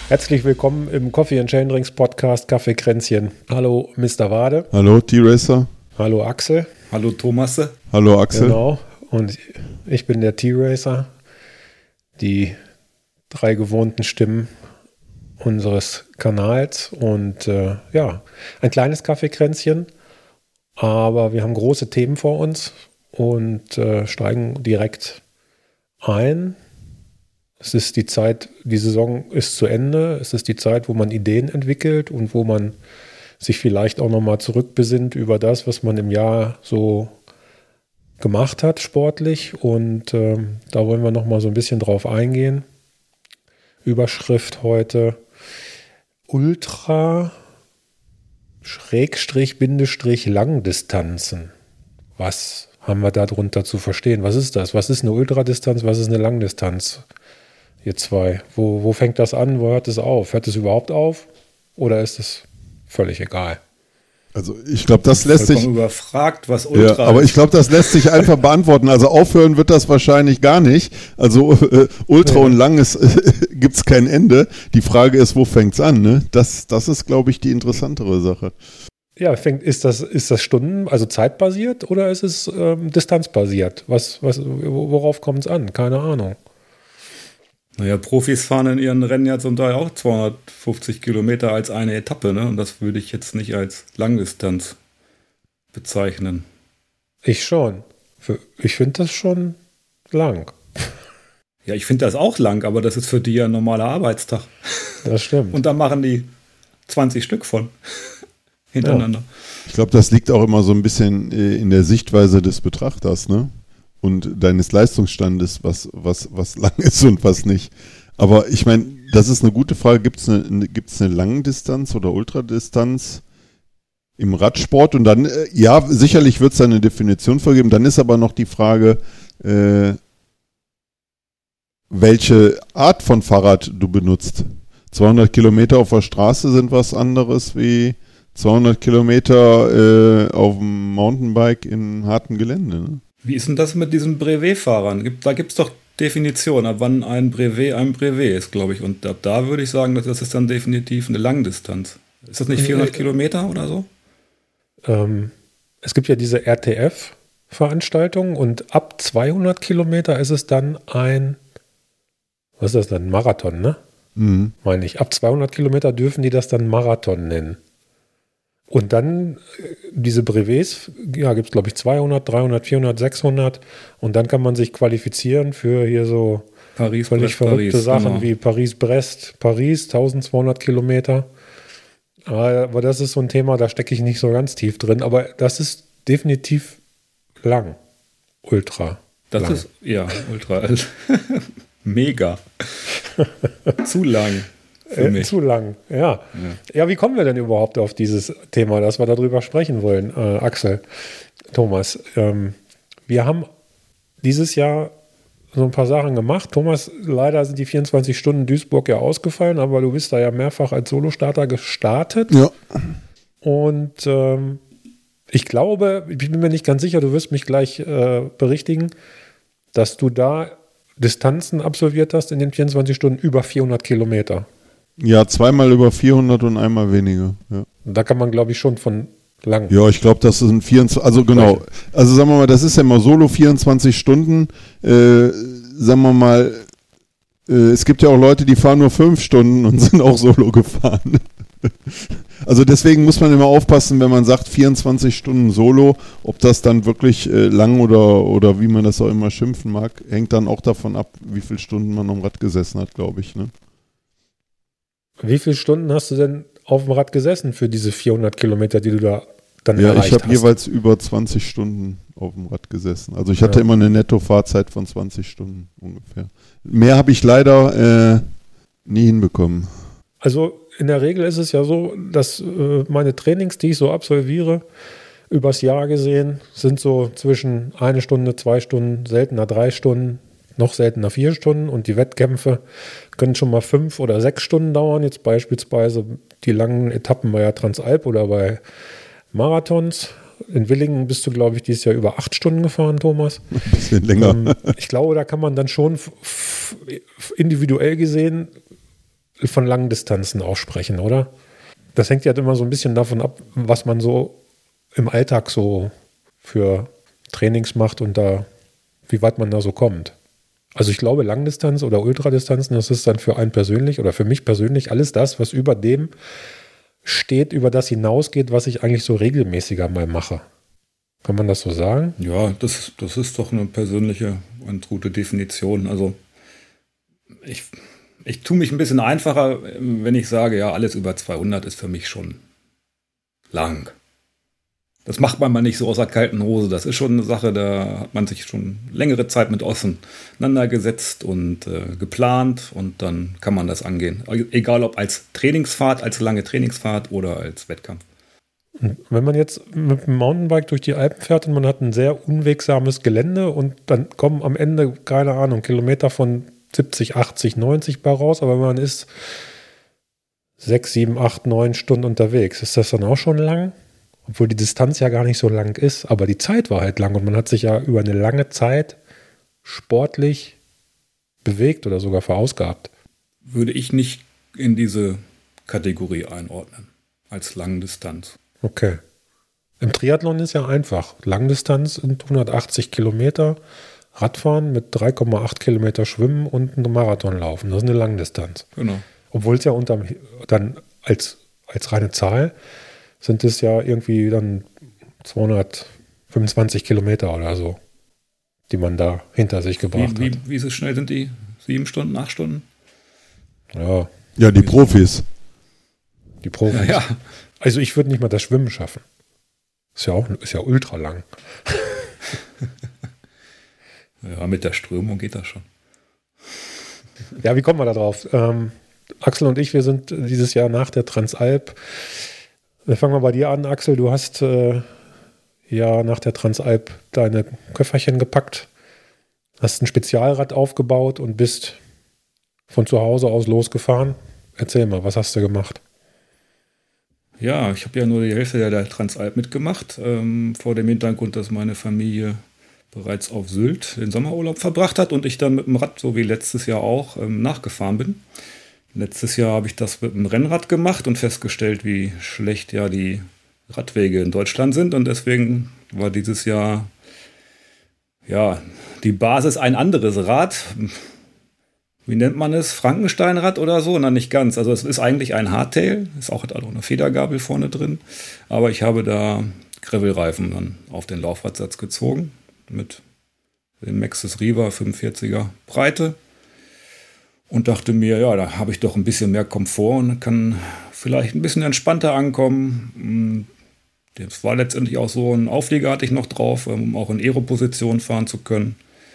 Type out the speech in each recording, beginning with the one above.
Herzlich willkommen im Coffee and Chain Drinks Podcast Kaffeekränzchen. Hallo Mr. Wade. Hallo T-Racer. Hallo Axel. Hallo Thomas. Hallo Axel. Genau. Und ich bin der T-Racer. Die 3 gewohnten Stimmen unseres Kanals. Und ein kleines Kaffeekränzchen. Aber wir haben große Themen vor uns und steigen direkt ein. Es ist die Zeit, die Saison ist zu Ende. Es ist die Zeit, wo man Ideen entwickelt und wo man sich vielleicht auch nochmal zurückbesinnt über das, was man im Jahr so gemacht hat, sportlich. Und da wollen wir nochmal so ein bisschen drauf eingehen. Überschrift heute: Ultra-Langdistanzen. Was haben wir darunter zu verstehen? Was ist das? Was ist eine Ultradistanz? Was ist eine Langdistanz? Ihr zwei. Wo fängt das an? Wo hört es auf? Hört es überhaupt auf? Oder ist es völlig egal? Also ich glaube, das lässt sich überfragt, was Ultra ist. Aber ich glaube, das lässt sich einfach beantworten. Also aufhören wird das wahrscheinlich gar nicht. Also Ultra und Lang gibt es kein Ende. Die Frage ist, wo fängt es an? Ne? Das ist, glaube ich, die interessantere Sache. Ja, ist das Stunden, also zeitbasiert oder ist es distanzbasiert? Worauf kommt es an? Keine Ahnung. Naja, Profis fahren in ihren Rennen ja zum Teil auch 250 Kilometer als eine Etappe, ne? Und das würde ich jetzt nicht als Langdistanz bezeichnen. Ich schon. Ich finde das schon lang. Ja, ich finde das auch lang, aber das ist für die ja ein normaler Arbeitstag. Das stimmt. Und da machen die 20 Stück von hintereinander. Ja. Ich glaube, das liegt auch immer so ein bisschen in der Sichtweise des Betrachters, ne? Und deines Leistungsstandes, was lang ist und was nicht. Aber ich meine, das ist eine gute Frage. Gibt's eine Langdistanz oder Ultradistanz im Radsport? Und dann, ja, sicherlich wird es da eine Definition vorgeben. Dann ist aber noch die Frage, welche Art von Fahrrad du benutzt. 200 Kilometer auf der Straße sind was anderes wie 200 Kilometer auf dem Mountainbike in hartem Gelände, ne? Wie ist denn das mit diesen Brevet-Fahrern? Da gibt es doch Definitionen, ab wann ein Brevet ist, glaube ich. Und ab da würde ich sagen, das ist dann definitiv eine Langdistanz. Ist das nicht 400 Kilometer oder so? Es gibt ja diese RTF-Veranstaltungen und ab 200 Kilometer ist es dann was ist das dann? Marathon, ne? Mhm. Meine ich. Ab 200 Kilometer dürfen die das dann Marathon nennen. Und dann diese Brevets, ja, gibt es glaube ich 200, 300, 400, 600 und dann kann man sich qualifizieren für hier so völlig verrückte Sachen wie Paris-Brest, Paris, 1200 Kilometer. Aber das ist so ein Thema, da stecke ich nicht so ganz tief drin, aber das ist definitiv lang. Ultra. Das lang. ist, ja, ultra. Mega. Zu lang. Zu lang, ja. Ja, wie kommen wir denn überhaupt auf dieses Thema, dass wir darüber sprechen wollen, Axel, Thomas? Wir haben dieses Jahr so ein paar Sachen gemacht. Thomas, leider sind die 24 Stunden Duisburg ja ausgefallen, aber du bist da ja mehrfach als Solostarter gestartet. Ja. Und ich glaube, ich bin mir nicht ganz sicher, du wirst mich gleich berichtigen, dass du da Distanzen absolviert hast in den 24 Stunden über 400 Kilometer. Ja, zweimal über 400 und einmal weniger. Ja. Da kann man, glaube ich, schon von lang. Ja, ich glaube, das sind 24, also genau. Also sagen wir mal, das ist ja immer Solo 24 Stunden. Sagen wir mal, es gibt ja auch Leute, die fahren nur 5 Stunden und sind auch Solo gefahren. Also deswegen muss man immer aufpassen, wenn man sagt 24 Stunden Solo, ob das dann wirklich lang oder wie man das auch immer schimpfen mag, hängt dann auch davon ab, wie viele Stunden man am Rad gesessen hat, glaube ich, ne? Wie viele Stunden hast du denn auf dem Rad gesessen für diese 400 Kilometer, die du da dann erreicht hast? Ja, ich habe jeweils über 20 Stunden auf dem Rad gesessen. Also ich hatte immer eine Netto-Fahrzeit von 20 Stunden ungefähr. Mehr habe ich leider nie hinbekommen. Also in der Regel ist es ja so, dass meine Trainings, die ich so absolviere, übers Jahr gesehen, sind so zwischen 1 Stunde, 2 Stunden, seltener 3 Stunden, noch seltener 4 Stunden und die Wettkämpfe können schon mal 5 oder 6 Stunden dauern. Jetzt beispielsweise die langen Etappen bei der Transalp oder bei Marathons. In Willingen bist du, glaube ich, dieses Jahr über 8 Stunden gefahren, Thomas. Ein bisschen länger. Ich glaube, da kann man dann schon individuell gesehen von langen Distanzen auch sprechen, oder? Das hängt ja immer so ein bisschen davon ab, was man so im Alltag so für Trainings macht und da, wie weit man da so kommt. Also ich glaube, Langdistanz oder Ultradistanzen, das ist dann für einen persönlich oder für mich persönlich alles das, was über dem steht, über das hinausgeht, was ich eigentlich so regelmäßiger mal mache. Kann man das so sagen? Ja, das ist doch eine persönliche und gute Definition. Also ich tue mich ein bisschen einfacher, wenn ich sage, ja, alles über 200 ist für mich schon lang. Das macht man mal nicht so aus der kalten Hose. Das ist schon eine Sache, da hat man sich schon längere Zeit mit auseinandergesetzt und geplant und dann kann man das angehen. Egal ob als Trainingsfahrt, als lange Trainingsfahrt oder als Wettkampf. Und wenn man jetzt mit dem Mountainbike durch die Alpen fährt und man hat ein sehr unwegsames Gelände und dann kommen am Ende, keine Ahnung, Kilometer von 70, 80, 90 bei raus, aber man ist 6, 7, 8, 9 Stunden unterwegs. Ist das dann auch schon lang? Obwohl die Distanz ja gar nicht so lang ist, aber die Zeit war halt lang und man hat sich ja über eine lange Zeit sportlich bewegt oder sogar verausgabt. Würde ich nicht in diese Kategorie einordnen, als Langdistanz. Okay. Im Triathlon ist ja einfach. Langdistanz sind 180 Kilometer, Radfahren mit 3,8 Kilometer Schwimmen und einen Marathon laufen. Das ist eine Langdistanz. Genau. Obwohl es ja dann als reine Zahl sind es ja irgendwie dann 225 Kilometer oder so, die man da hinter sich gebracht hat. Wie so schnell sind die? 7 Stunden, 8 Stunden? Ja, die Profis. Die Profis. Ja. Also ich würde nicht mal das Schwimmen schaffen. Ist ja ultra lang. Ja, mit der Strömung geht das schon. Ja, wie kommen wir da drauf? Axel und ich, wir sind dieses Jahr nach der Transalp. Wir fangen mal bei dir an, Axel. Du hast ja nach der Transalp deine Köfferchen gepackt, hast ein Spezialrad aufgebaut und bist von zu Hause aus losgefahren. Erzähl mal, was hast du gemacht? Ja, ich habe ja nur die Hälfte der Transalp mitgemacht, vor dem Hintergrund, dass meine Familie bereits auf Sylt den Sommerurlaub verbracht hat und ich dann mit dem Rad, so wie letztes Jahr auch, nachgefahren bin. Letztes Jahr habe ich das mit dem Rennrad gemacht und festgestellt, wie schlecht ja die Radwege in Deutschland sind und deswegen war dieses Jahr ja die Basis ein anderes Rad. Wie nennt man es? Frankensteinrad oder so? Na, nicht ganz. Also es ist eigentlich ein Hardtail, hat auch eine Federgabel vorne drin, aber ich habe da Gravelreifen dann auf den Laufradsatz gezogen mit dem Maxxis Riva 45er Breite und dachte mir, ja, da habe ich doch ein bisschen mehr Komfort und kann vielleicht ein bisschen entspannter ankommen. Das war letztendlich auch so, ein Auflieger hatte ich noch drauf, um auch in Aero-Position fahren zu können.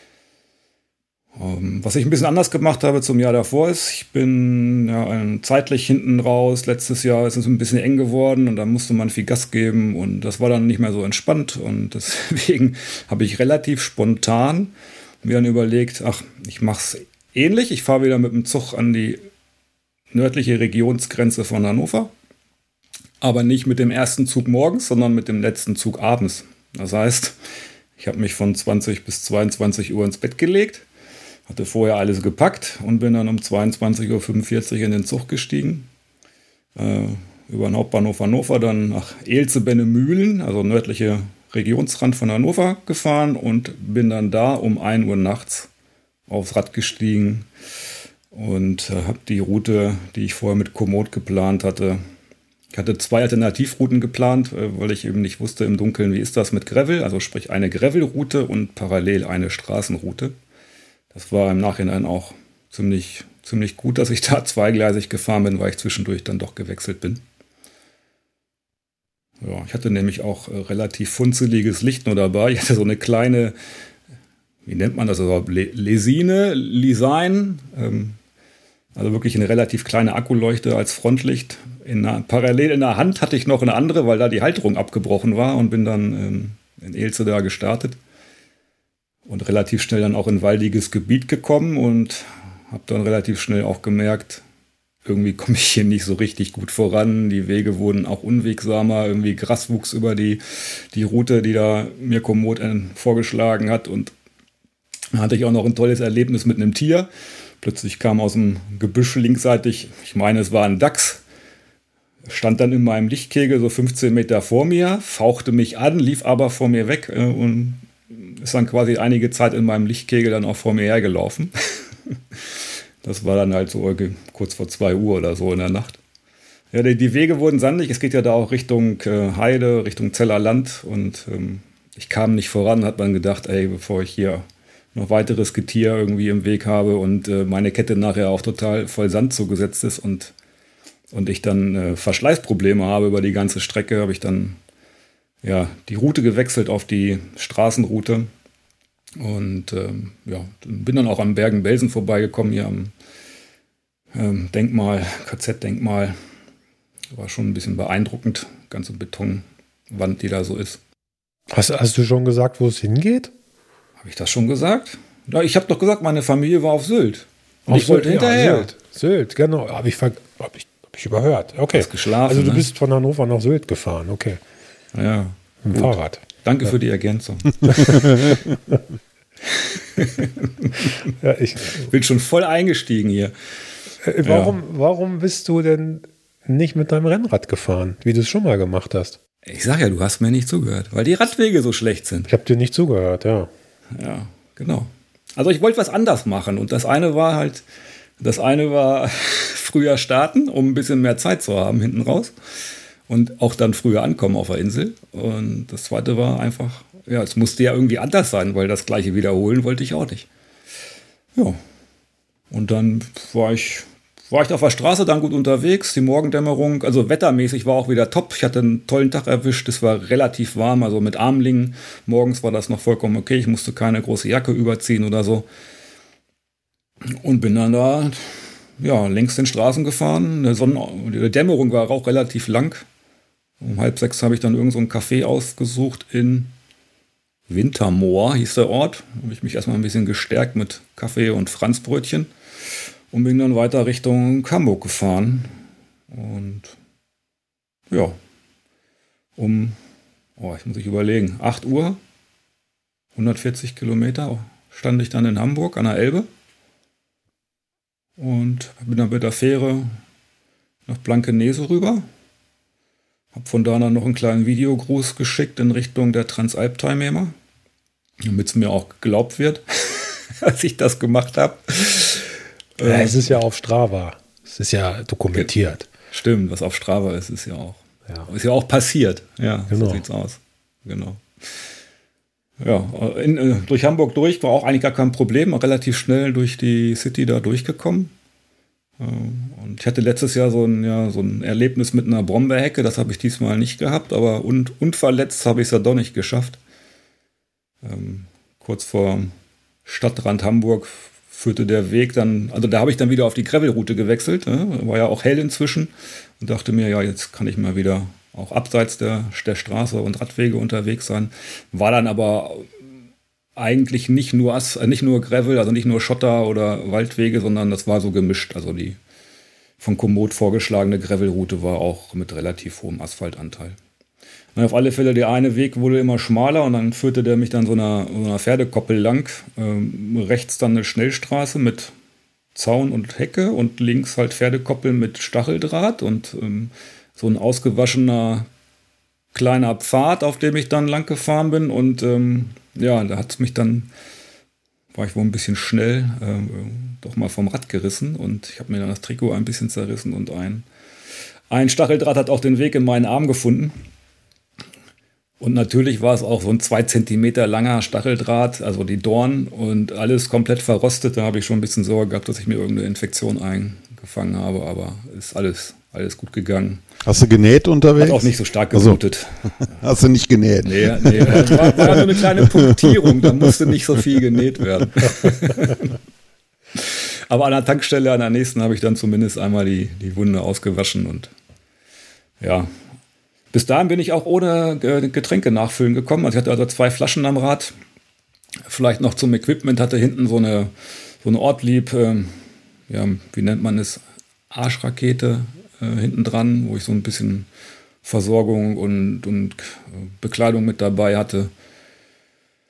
Was ich ein bisschen anders gemacht habe zum Jahr davor ist, ich bin ja zeitlich hinten raus. Letztes Jahr ist es ein bisschen eng geworden und da musste man viel Gas geben und das war dann nicht mehr so entspannt und deswegen habe ich relativ spontan mir dann überlegt, ich mache es ähnlich. Ich fahre wieder mit dem Zug an die nördliche Regionsgrenze von Hannover, aber nicht mit dem ersten Zug morgens, sondern mit dem letzten Zug abends. Das heißt, ich habe mich von 20 bis 22 Uhr ins Bett gelegt, hatte vorher alles gepackt und bin dann um 22.45 Uhr in den Zug gestiegen. Über den Hauptbahnhof Hannover dann nach Elze-Bennemühlen, also nördliche Regionsrand von Hannover, gefahren und bin dann da um 1 Uhr nachts aufs Rad gestiegen und habe die Route, die ich vorher mit Komoot geplant hatte. Ich hatte 2 Alternativrouten geplant, weil ich eben nicht wusste im Dunkeln, wie ist das mit Gravel, also sprich eine Gravelroute und parallel eine Straßenroute. Das war im Nachhinein auch ziemlich gut, dass ich da zweigleisig gefahren bin, weil ich zwischendurch dann doch gewechselt bin. Ja, ich hatte nämlich auch relativ funzeliges Licht nur dabei. Ich hatte so eine kleine, wie nennt man das, also Lesine, also wirklich eine relativ kleine Akkuleuchte als Frontlicht. Parallel in der Hand hatte ich noch eine andere, weil da die Halterung abgebrochen war und bin dann in Elze da gestartet. Und relativ schnell dann auch in waldiges Gebiet gekommen und habe dann relativ schnell auch gemerkt, irgendwie komme ich hier nicht so richtig gut voran. Die Wege wurden auch unwegsamer, irgendwie Gras wuchs über die Route, die da mir Komoot vorgeschlagen hat. Und da hatte ich auch noch ein tolles Erlebnis mit einem Tier. Plötzlich kam aus dem Gebüsch linksseitig, ich meine, es war ein Dachs, stand dann in meinem Lichtkegel so 15 Meter vor mir, fauchte mich an, lief aber vor mir weg und ist dann quasi einige Zeit in meinem Lichtkegel dann auch vor mir hergelaufen. Das war dann halt so kurz vor 2 Uhr oder so in der Nacht. Ja, die Wege wurden sandig. Es geht ja da auch Richtung Heide, Richtung Zeller Land. Und ich kam nicht voran, hat man gedacht, ey, bevor ich hier noch weiteres Getier irgendwie im Weg habe und meine Kette nachher auch total voll Sand zugesetzt ist und ich dann Verschleißprobleme habe über die ganze Strecke, habe ich dann die Route gewechselt auf die Straßenroute. Und bin dann auch am Bergen-Belsen vorbeigekommen, hier am Denkmal, KZ-Denkmal. War schon ein bisschen beeindruckend, ganze Betonwand, die da so ist. Hast du schon gesagt, wo es hingeht? Habe ich das schon gesagt? Ja, ich habe doch gesagt, meine Familie war auf Sylt. Und ich wollte hinterher. Ja, Sylt, genau. Hab ich überhört. Okay. Hast geschlafen, also du bist von Hannover nach Sylt gefahren, okay. Ja. Mit dem Fahrrad. Danke für die Ergänzung. Ich bin schon voll eingestiegen hier. Warum bist du denn nicht mit deinem Rennrad gefahren, wie du es schon mal gemacht hast? Ich sag ja, du hast mir nicht zugehört, weil die Radwege so schlecht sind. Ich habe dir nicht zugehört, ja. Ja, genau. Also ich wollte was anders machen und das eine war früher starten, um ein bisschen mehr Zeit zu haben hinten raus und auch dann früher ankommen auf der Insel. Und das zweite war einfach, es musste ja irgendwie anders sein, weil das gleiche wiederholen wollte ich auch nicht. Ja. Und dann war ich auf der Straße dann gut unterwegs, die Morgendämmerung, also wettermäßig war auch wieder top. Ich hatte einen tollen Tag erwischt, es war relativ warm, also mit Armlingen. Morgens war das noch vollkommen okay, ich musste keine große Jacke überziehen oder so. Und bin dann da, längs den Straßen gefahren. Die Dämmerung war auch relativ lang. Um 5:30 habe ich dann irgend so ein Café ausgesucht in Wintermoor, hieß der Ort. Da habe ich mich erstmal ein bisschen gestärkt mit Kaffee und Franzbrötchen. Und bin dann weiter Richtung Hamburg gefahren. Und jetzt muss ich überlegen, 8 Uhr, 140 Kilometer stand ich dann in Hamburg an der Elbe. Und bin dann mit der Fähre nach Blankenese rüber. Hab von da dann noch einen kleinen Videogruß geschickt in Richtung der Transalp-Teilnehmer, damit es mir auch geglaubt wird, als ich das gemacht habe. Ja, es ist ja auf Strava. Es ist ja dokumentiert. Stimmt, was auf Strava ist, ist ja auch passiert. Ja, genau. So sieht's aus. Genau. Ja, durch Hamburg war auch eigentlich gar kein Problem. Relativ schnell durch die City da durchgekommen. Und ich hatte letztes Jahr so ein Erlebnis mit einer Brombeerhecke. Das habe ich diesmal nicht gehabt, aber unverletzt habe ich es ja doch nicht geschafft. Kurz vor Stadtrand Hamburg führte der Weg dann, also da habe ich dann wieder auf die Gravelroute gewechselt, war ja auch hell inzwischen und dachte mir, jetzt kann ich mal wieder auch abseits der Straße und Radwege unterwegs sein. War dann aber eigentlich nicht nur Gravel, also nicht nur Schotter oder Waldwege, sondern das war so gemischt. Also die von Komoot vorgeschlagene Gravelroute war auch mit relativ hohem Asphaltanteil. Und auf alle Fälle, der eine Weg wurde immer schmaler und dann führte der mich dann so einer Pferdekoppel lang. Rechts dann eine Schnellstraße mit Zaun und Hecke und links halt Pferdekoppel mit Stacheldraht und so ein ausgewaschener kleiner Pfad, auf dem ich dann lang gefahren bin. Und da hat es mich dann, war ich wohl ein bisschen schnell, doch mal vom Rad gerissen und ich habe mir dann das Trikot ein bisschen zerrissen und ein Stacheldraht hat auch den Weg in meinen Arm gefunden. Und natürlich war es auch so ein 2 Zentimeter langer Stacheldraht, also die Dorn und alles komplett verrostet. Da habe ich schon ein bisschen Sorge gehabt, dass ich mir irgendeine Infektion eingefangen habe, aber ist alles gut gegangen. Hast du genäht unterwegs? Hat auch nicht so stark geblutet. Also, hast du nicht genäht? Nee, war nur eine kleine Punktierung, da musste nicht so viel genäht werden. Aber an der Tankstelle, an der nächsten, habe ich dann zumindest einmal die Wunde ausgewaschen und ja. Bis dahin bin ich auch ohne Getränke nachfüllen gekommen. Also ich hatte also 2 Flaschen am Rad. Vielleicht noch zum Equipment, hatte hinten so eine Ortlieb, wie nennt man es, Arschrakete hinten dran, wo ich so ein bisschen Versorgung und Bekleidung mit dabei hatte.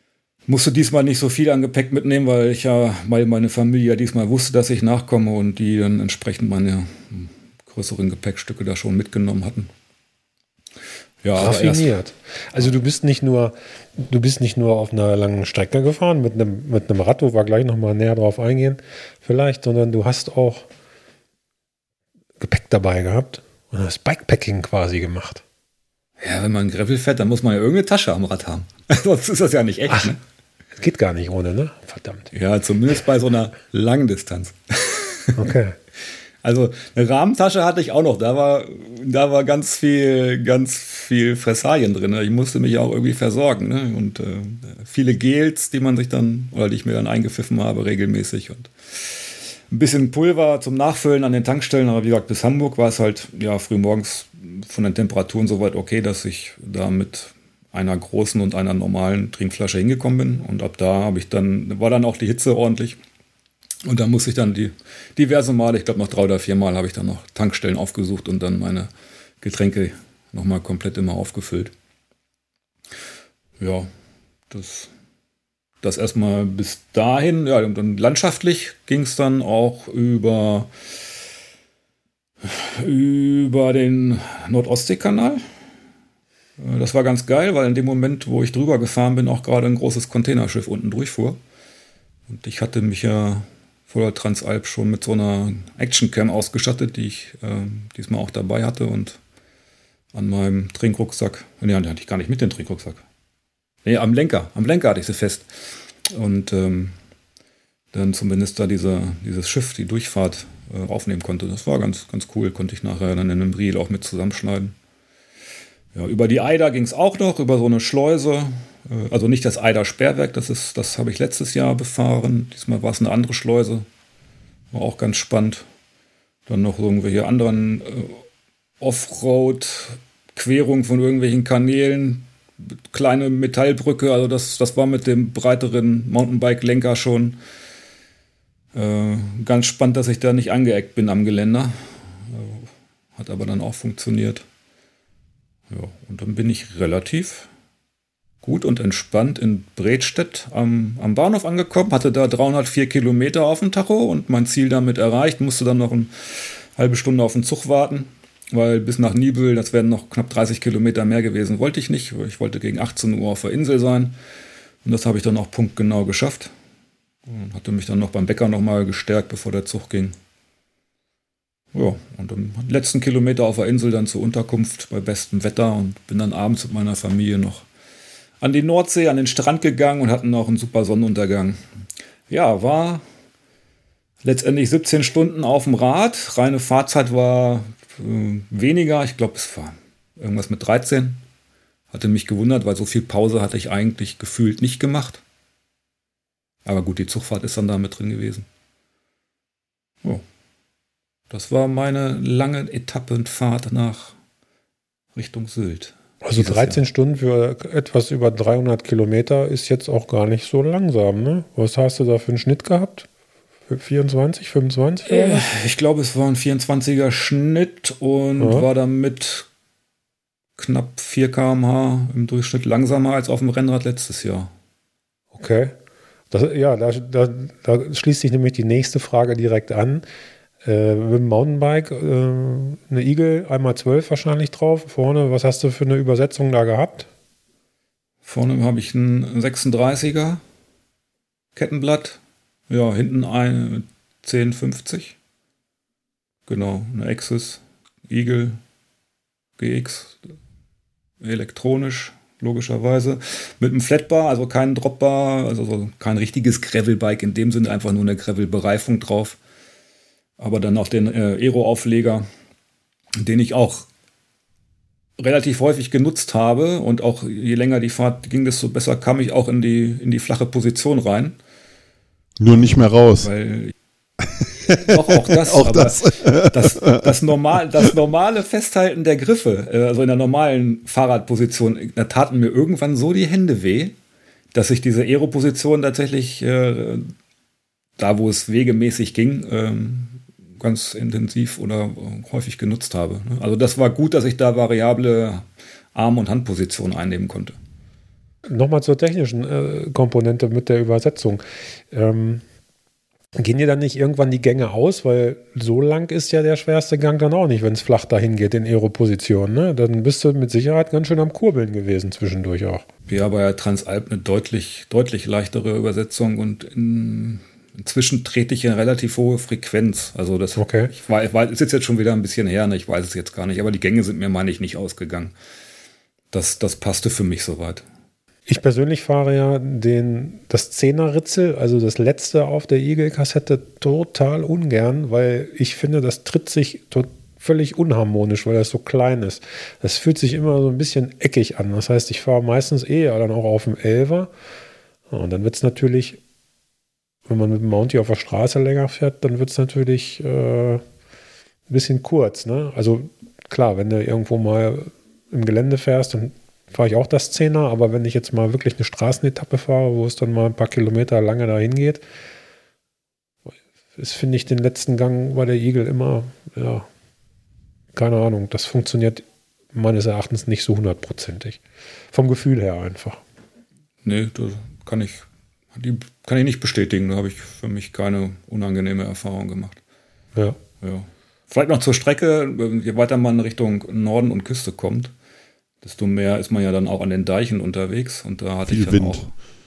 Musste diesmal nicht so viel an Gepäck mitnehmen, weil meine Familie ja diesmal wusste, dass ich nachkomme und die dann entsprechend meine größeren Gepäckstücke da schon mitgenommen hatten. Ja, raffiniert. Also du bist nicht nur auf einer langen Strecke gefahren mit einem Rad, wo wir gleich nochmal näher drauf eingehen, vielleicht, sondern du hast auch Gepäck dabei gehabt und hast Bikepacking quasi gemacht. Ja, wenn man Gravel fährt, dann muss man ja irgendeine Tasche am Rad haben. Sonst ist das ja nicht echt. Ach, ne? Geht gar nicht ohne, ne? Verdammt. Ja, zumindest bei so einer Langdistanz. Okay. Also eine Rahmentasche hatte ich auch noch. Da war ganz viel Fressalien drin. Ich musste mich auch irgendwie versorgen. Ne? Und viele Gels, die ich mir dann eingepfiffen habe regelmäßig. Und ein bisschen Pulver zum Nachfüllen an den Tankstellen. Aber wie gesagt, bis Hamburg war es halt früh morgens von den Temperaturen soweit okay, dass ich da mit einer großen und einer normalen Trinkflasche hingekommen bin. Und ab da war dann auch die Hitze ordentlich. Und da musste ich dann diverse Male, ich glaube noch 3 oder 4 Mal, habe ich dann noch Tankstellen aufgesucht und dann meine Getränke nochmal komplett immer aufgefüllt. Ja, das erstmal bis dahin. Ja, und dann landschaftlich ging es dann auch über den Nord-Ostsee-Kanal. Das war ganz geil, weil in dem Moment, wo ich drüber gefahren bin, auch gerade ein großes Containerschiff unten durchfuhr. Und ich hatte mich ja vor der Transalp schon mit so einer Actioncam ausgestattet, die ich diesmal auch dabei hatte und an meinem Trinkrucksack, die hatte ich gar nicht mit dem Trinkrucksack. Nee, am Lenker hatte ich sie fest. Und dann zumindest da dieses Schiff, die Durchfahrt aufnehmen konnte. Das war ganz, ganz cool, konnte ich nachher dann in einem Reel auch mit zusammenschneiden. Ja, über die Eider ging es auch noch, über so eine Schleuse. Also nicht das Eider-Sperrwerk, das habe ich letztes Jahr befahren. Diesmal war es eine andere Schleuse. War auch ganz spannend. Dann noch irgendwelche anderen Offroad-Querungen von irgendwelchen Kanälen. Kleine Metallbrücke, also das war mit dem breiteren Mountainbike-Lenker schon ganz spannend, dass ich da nicht angeeckt bin am Geländer. Hat aber dann auch funktioniert. Ja, und dann bin ich relativ gut und entspannt in Bredstedt am Bahnhof angekommen, hatte da 304 Kilometer auf dem Tacho und mein Ziel damit erreicht, musste dann noch eine halbe Stunde auf den Zug warten, weil bis nach Nibel, das wären noch knapp 30 Kilometer mehr gewesen, wollte ich nicht. Ich wollte gegen 18 Uhr auf der Insel sein und das habe ich dann auch punktgenau geschafft und hatte mich dann noch beim Bäcker nochmal gestärkt, bevor der Zug ging. Ja, und am letzten Kilometer auf der Insel dann zur Unterkunft bei bestem Wetter und bin dann abends mit meiner Familie noch an die Nordsee, an den Strand gegangen und hatten noch einen super Sonnenuntergang. Ja, war letztendlich 17 Stunden auf dem Rad. Reine Fahrzeit war weniger. Ich glaube, es war irgendwas mit 13. Hatte mich gewundert, weil so viel Pause hatte ich eigentlich gefühlt nicht gemacht. Aber gut, die Zugfahrt ist dann da mit drin gewesen. Oh. Das war meine lange Etappenfahrt nach Richtung Sylt. Also 13 Stunden für etwas über 300 Kilometer ist jetzt auch gar nicht so langsam, ne? Was hast du da für einen Schnitt gehabt? Für 24, 25? Ich glaube, es war ein 24er Schnitt und war damit knapp 4 km/h im Durchschnitt langsamer als auf dem Rennrad letztes Jahr. Okay. Da schließt sich nämlich die nächste Frage direkt an. Mit dem Mountainbike eine Eagle 1x12 wahrscheinlich drauf. Vorne, was hast du für eine Übersetzung da gehabt? Vorne habe ich einen 36er Kettenblatt. Ja, hinten eine 1050. Genau, eine Axis Eagle GX. Elektronisch, logischerweise. Mit einem Flatbar, also kein Dropbar, also so kein richtiges Gravelbike in dem Sinne, einfach nur eine Gravel-Bereifung drauf. Aber dann auch den Aero-Aufleger, den ich auch relativ häufig genutzt habe. Und auch je länger die Fahrt ging, desto besser kam ich auch in die flache Position rein. Nur nicht mehr raus. Weil auch das. Auch das normale Festhalten der Griffe, also in der normalen Fahrradposition, da taten mir irgendwann so die Hände weh, dass ich diese Aero-Position tatsächlich da, wo es wegemäßig ging, ganz intensiv oder häufig genutzt habe. Also das war gut, dass ich da variable Arm- und Handpositionen einnehmen konnte. Nochmal zur technischen Komponente mit der Übersetzung. Gehen dir dann nicht irgendwann die Gänge aus? Weil so lang ist ja der schwerste Gang dann auch nicht, wenn es flach dahin geht in Aero-Position. Ne? Dann bist du mit Sicherheit ganz schön am Kurbeln gewesen zwischendurch auch. Ja, bei der Transalp eine deutlich leichtere Übersetzung und inzwischen trete ich eine relativ hohe Frequenz. Also das Okay. Ist jetzt schon wieder ein bisschen her, ne? Ich weiß es jetzt gar nicht, aber die Gänge sind mir, meine ich, nicht ausgegangen. Das passte für mich soweit. Ich persönlich fahre ja das 10er-Ritzel, also das letzte auf der Eagle-Kassette, total ungern, weil ich finde, das tritt sich völlig unharmonisch, weil das so klein ist. Das fühlt sich immer so ein bisschen eckig an. Das heißt, ich fahre meistens dann auch auf dem 11er. Und dann wird es natürlich, wenn man mit dem Mountie auf der Straße länger fährt, dann wird es natürlich ein bisschen kurz. Ne? Also klar, wenn du irgendwo mal im Gelände fährst, dann fahre ich auch das 10er, aber wenn ich jetzt mal wirklich eine Straßenetappe fahre, wo es dann mal ein paar Kilometer lange dahin geht, ist, finde ich, den letzten Gang bei der Eagle immer, ja, keine Ahnung, das funktioniert meines Erachtens nicht so 100%ig. Vom Gefühl her einfach. Nee, das kann ich nicht bestätigen. Da habe ich für mich keine unangenehme Erfahrung gemacht. Ja. Vielleicht noch zur Strecke, je weiter man Richtung Norden und Küste kommt, desto mehr ist man ja dann auch an den Deichen unterwegs. Und da hatte ich dann Wind.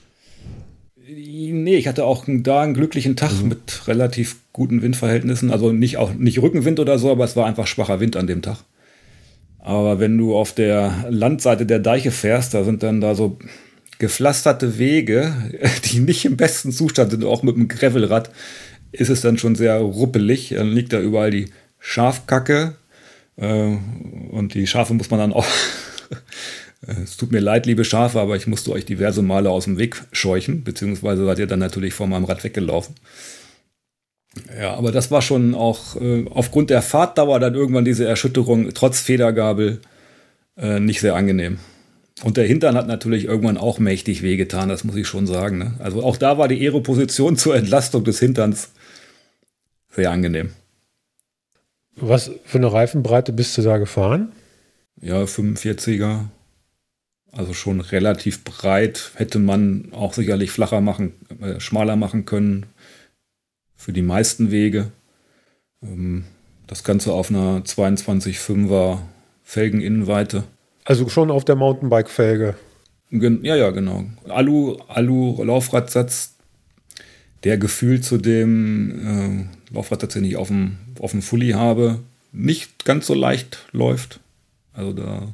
Ich hatte auch da einen glücklichen Tag mit relativ guten Windverhältnissen. Also nicht Rückenwind oder so, aber es war einfach schwacher Wind an dem Tag. Aber wenn du auf der Landseite der Deiche fährst, da sind dann da so gepflasterte Wege, die nicht im besten Zustand sind, auch mit dem Gravelrad, ist es dann schon sehr ruppelig. Dann liegt da überall die Schafkacke und die Schafe muss man dann auch es tut mir leid, liebe Schafe, aber ich musste euch diverse Male aus dem Weg scheuchen, beziehungsweise seid ihr dann natürlich vor meinem Rad weggelaufen. Ja, aber das war schon auch aufgrund der Fahrtdauer dann irgendwann diese Erschütterung trotz Federgabel nicht sehr angenehm. Und der Hintern hat natürlich irgendwann auch mächtig wehgetan, das muss ich schon sagen. Ne? Also auch da war die Aero-Position zur Entlastung des Hinterns sehr angenehm. Was für eine Reifenbreite bist du da gefahren? Ja, 45er. Also schon relativ breit, hätte man auch sicherlich schmaler machen können für die meisten Wege. Das Ganze auf einer 22,5er Felgeninnenweite. Also schon auf der Mountainbike-Felge. Ja, genau. Alu-Laufradsatz, der gefühlt zu dem Laufradsatz, den ich auf dem Fully habe, nicht ganz so leicht läuft. Also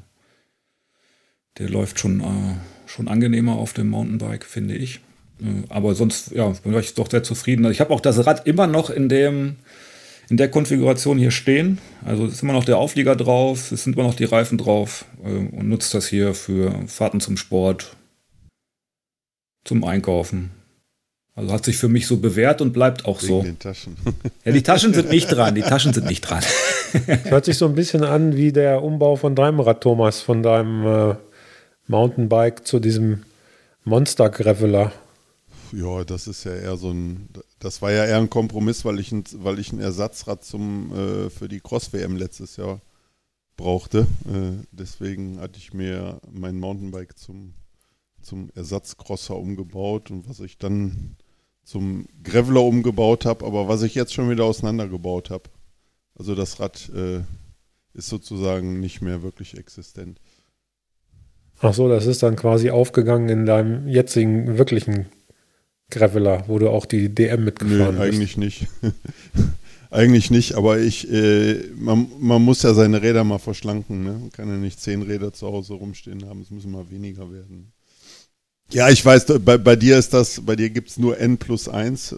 der läuft schon angenehmer auf dem Mountainbike, finde ich. Aber sonst, ja, bin ich doch sehr zufrieden. Also ich habe auch das Rad immer noch in der Konfiguration hier stehen. Also es ist immer noch der Auflieger drauf, es sind immer noch die Reifen drauf und nutze das hier für Fahrten zum Sport, zum Einkaufen. Also hat sich für mich so bewährt und bleibt auch so. Den Taschen. Ja, die Taschen sind nicht dran. Hört sich so ein bisschen an wie der Umbau von deinem Rad, Thomas, von deinem Mountainbike zu diesem Monster-Graveler. Ja, das ist ja eher das war ja eher ein Kompromiss, weil ich ein Ersatzrad für die Cross-WM letztes Jahr brauchte. Deswegen hatte ich mir mein Mountainbike zum Ersatzcrosser umgebaut und was ich dann zum Graveler umgebaut habe, aber was ich jetzt schon wieder auseinandergebaut habe. Also das Rad ist sozusagen nicht mehr wirklich existent. Ach so, das ist dann quasi aufgegangen in deinem jetzigen wirklichen Graveler, wo du auch die DM mitgefahren bist. Eigentlich nicht. Eigentlich nicht, aber man muss ja seine Räder mal verschlanken. Ne? Man kann ja nicht 10 Räder zu Hause rumstehen haben, es müssen mal weniger werden. Ja, ich weiß, bei dir gibt es nur N+1.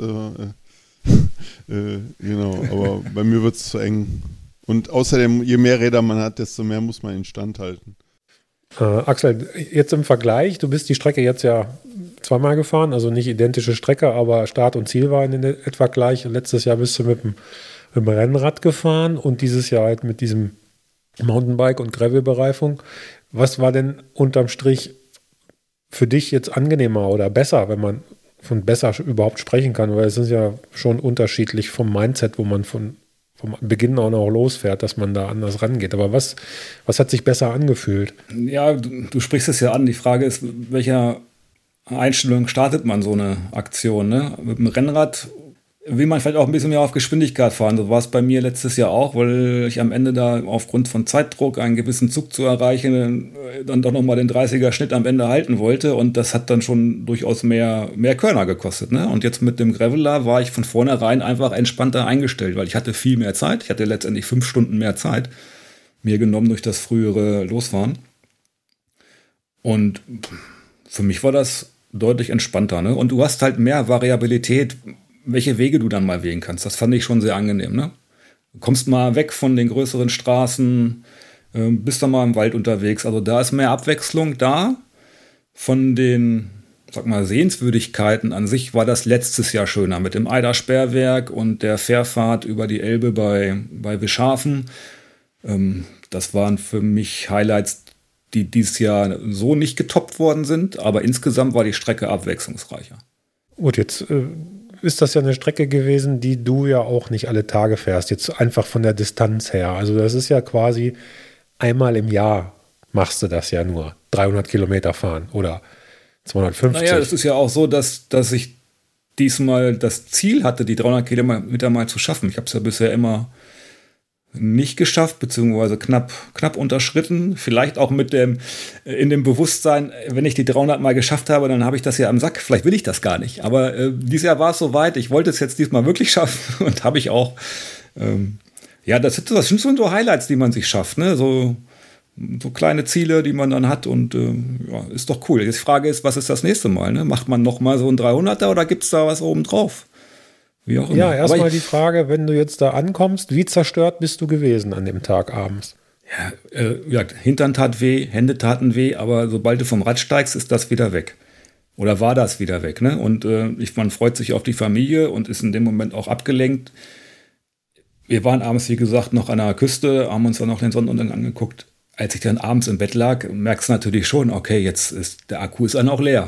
Genau, aber bei mir wird es zu eng. Und außerdem, je mehr Räder man hat, desto mehr muss man instand halten. Axel, jetzt im Vergleich, du bist die Strecke jetzt ja zweimal gefahren, also nicht identische Strecke, aber Start und Ziel waren in etwa gleich. Letztes Jahr bist du mit dem Rennrad gefahren und dieses Jahr halt mit diesem Mountainbike und Gravelbereifung. Was war denn unterm Strich für dich jetzt angenehmer oder besser, wenn man von besser überhaupt sprechen kann? Weil es ist ja schon unterschiedlich vom Mindset, wo man von vom Beginn auch noch losfährt, dass man da anders rangeht. Aber was hat sich besser angefühlt? Ja, du sprichst es ja an. Die Frage ist, welcher Einstellung startet man so eine Aktion? Ne? Mit dem Rennrad will man vielleicht auch ein bisschen mehr auf Geschwindigkeit fahren. So war es bei mir letztes Jahr auch, weil ich am Ende da aufgrund von Zeitdruck einen gewissen Zug zu erreichen, dann doch nochmal den 30er-Schnitt am Ende halten wollte. Und das hat dann schon durchaus mehr Körner gekostet. Ne? Und jetzt mit dem Graveler war ich von vornherein einfach entspannter eingestellt, weil ich hatte viel mehr Zeit. Ich hatte letztendlich 5 Stunden mehr Zeit mir genommen durch das frühere Losfahren. Und für mich war das deutlich entspannter. Ne? Und du hast halt mehr Variabilität, welche Wege du dann mal wählen kannst. Das fand ich schon sehr angenehm. Ne? Du kommst mal weg von den größeren Straßen, bist dann mal im Wald unterwegs. Also da ist mehr Abwechslung da. Von den, sag mal, Sehenswürdigkeiten an sich war das letztes Jahr schöner. Mit dem Eider-Sperrwerk und der Fährfahrt über die Elbe bei Wischhafen. Das waren für mich Highlights, die dieses Jahr so nicht getoppt worden sind. Aber insgesamt war die Strecke abwechslungsreicher. Gut, jetzt ist das ja eine Strecke gewesen, die du ja auch nicht alle Tage fährst, jetzt einfach von der Distanz her. Also das ist ja quasi einmal im Jahr machst du das ja nur, 300 Kilometer fahren oder 250. Naja, es ist ja auch so, dass ich diesmal das Ziel hatte, die 300 Kilometer mal zu schaffen. Ich habe es ja bisher immer nicht geschafft, beziehungsweise knapp unterschritten. Vielleicht auch in dem Bewusstsein, wenn ich die 300 mal geschafft habe, dann habe ich das ja am Sack. Vielleicht will ich das gar nicht. Aber dieses Jahr war es soweit. Ich wollte es jetzt diesmal wirklich schaffen und habe ich auch. Das sind so Highlights, die man sich schafft. Ne? So kleine Ziele, die man dann hat. Und ist doch cool. Jetzt die Frage ist, was ist das nächste Mal? Ne? Macht man noch mal so ein 300er oder gibt es da was oben drauf? Wie auch immer. Ja, erstmal die Frage, wenn du jetzt da ankommst, wie zerstört bist du gewesen an dem Tag abends? Ja, Hintern tat weh, Hände taten weh, aber sobald du vom Rad steigst, ist das wieder weg. Oder war das wieder weg, ne? Und man freut sich auf die Familie und ist in dem Moment auch abgelenkt. Wir waren abends, wie gesagt, noch an der Küste, haben uns dann noch den Sonnenuntergang angeguckt. Als ich dann abends im Bett lag, merkst du natürlich schon, okay, jetzt ist der Akku dann auch leer.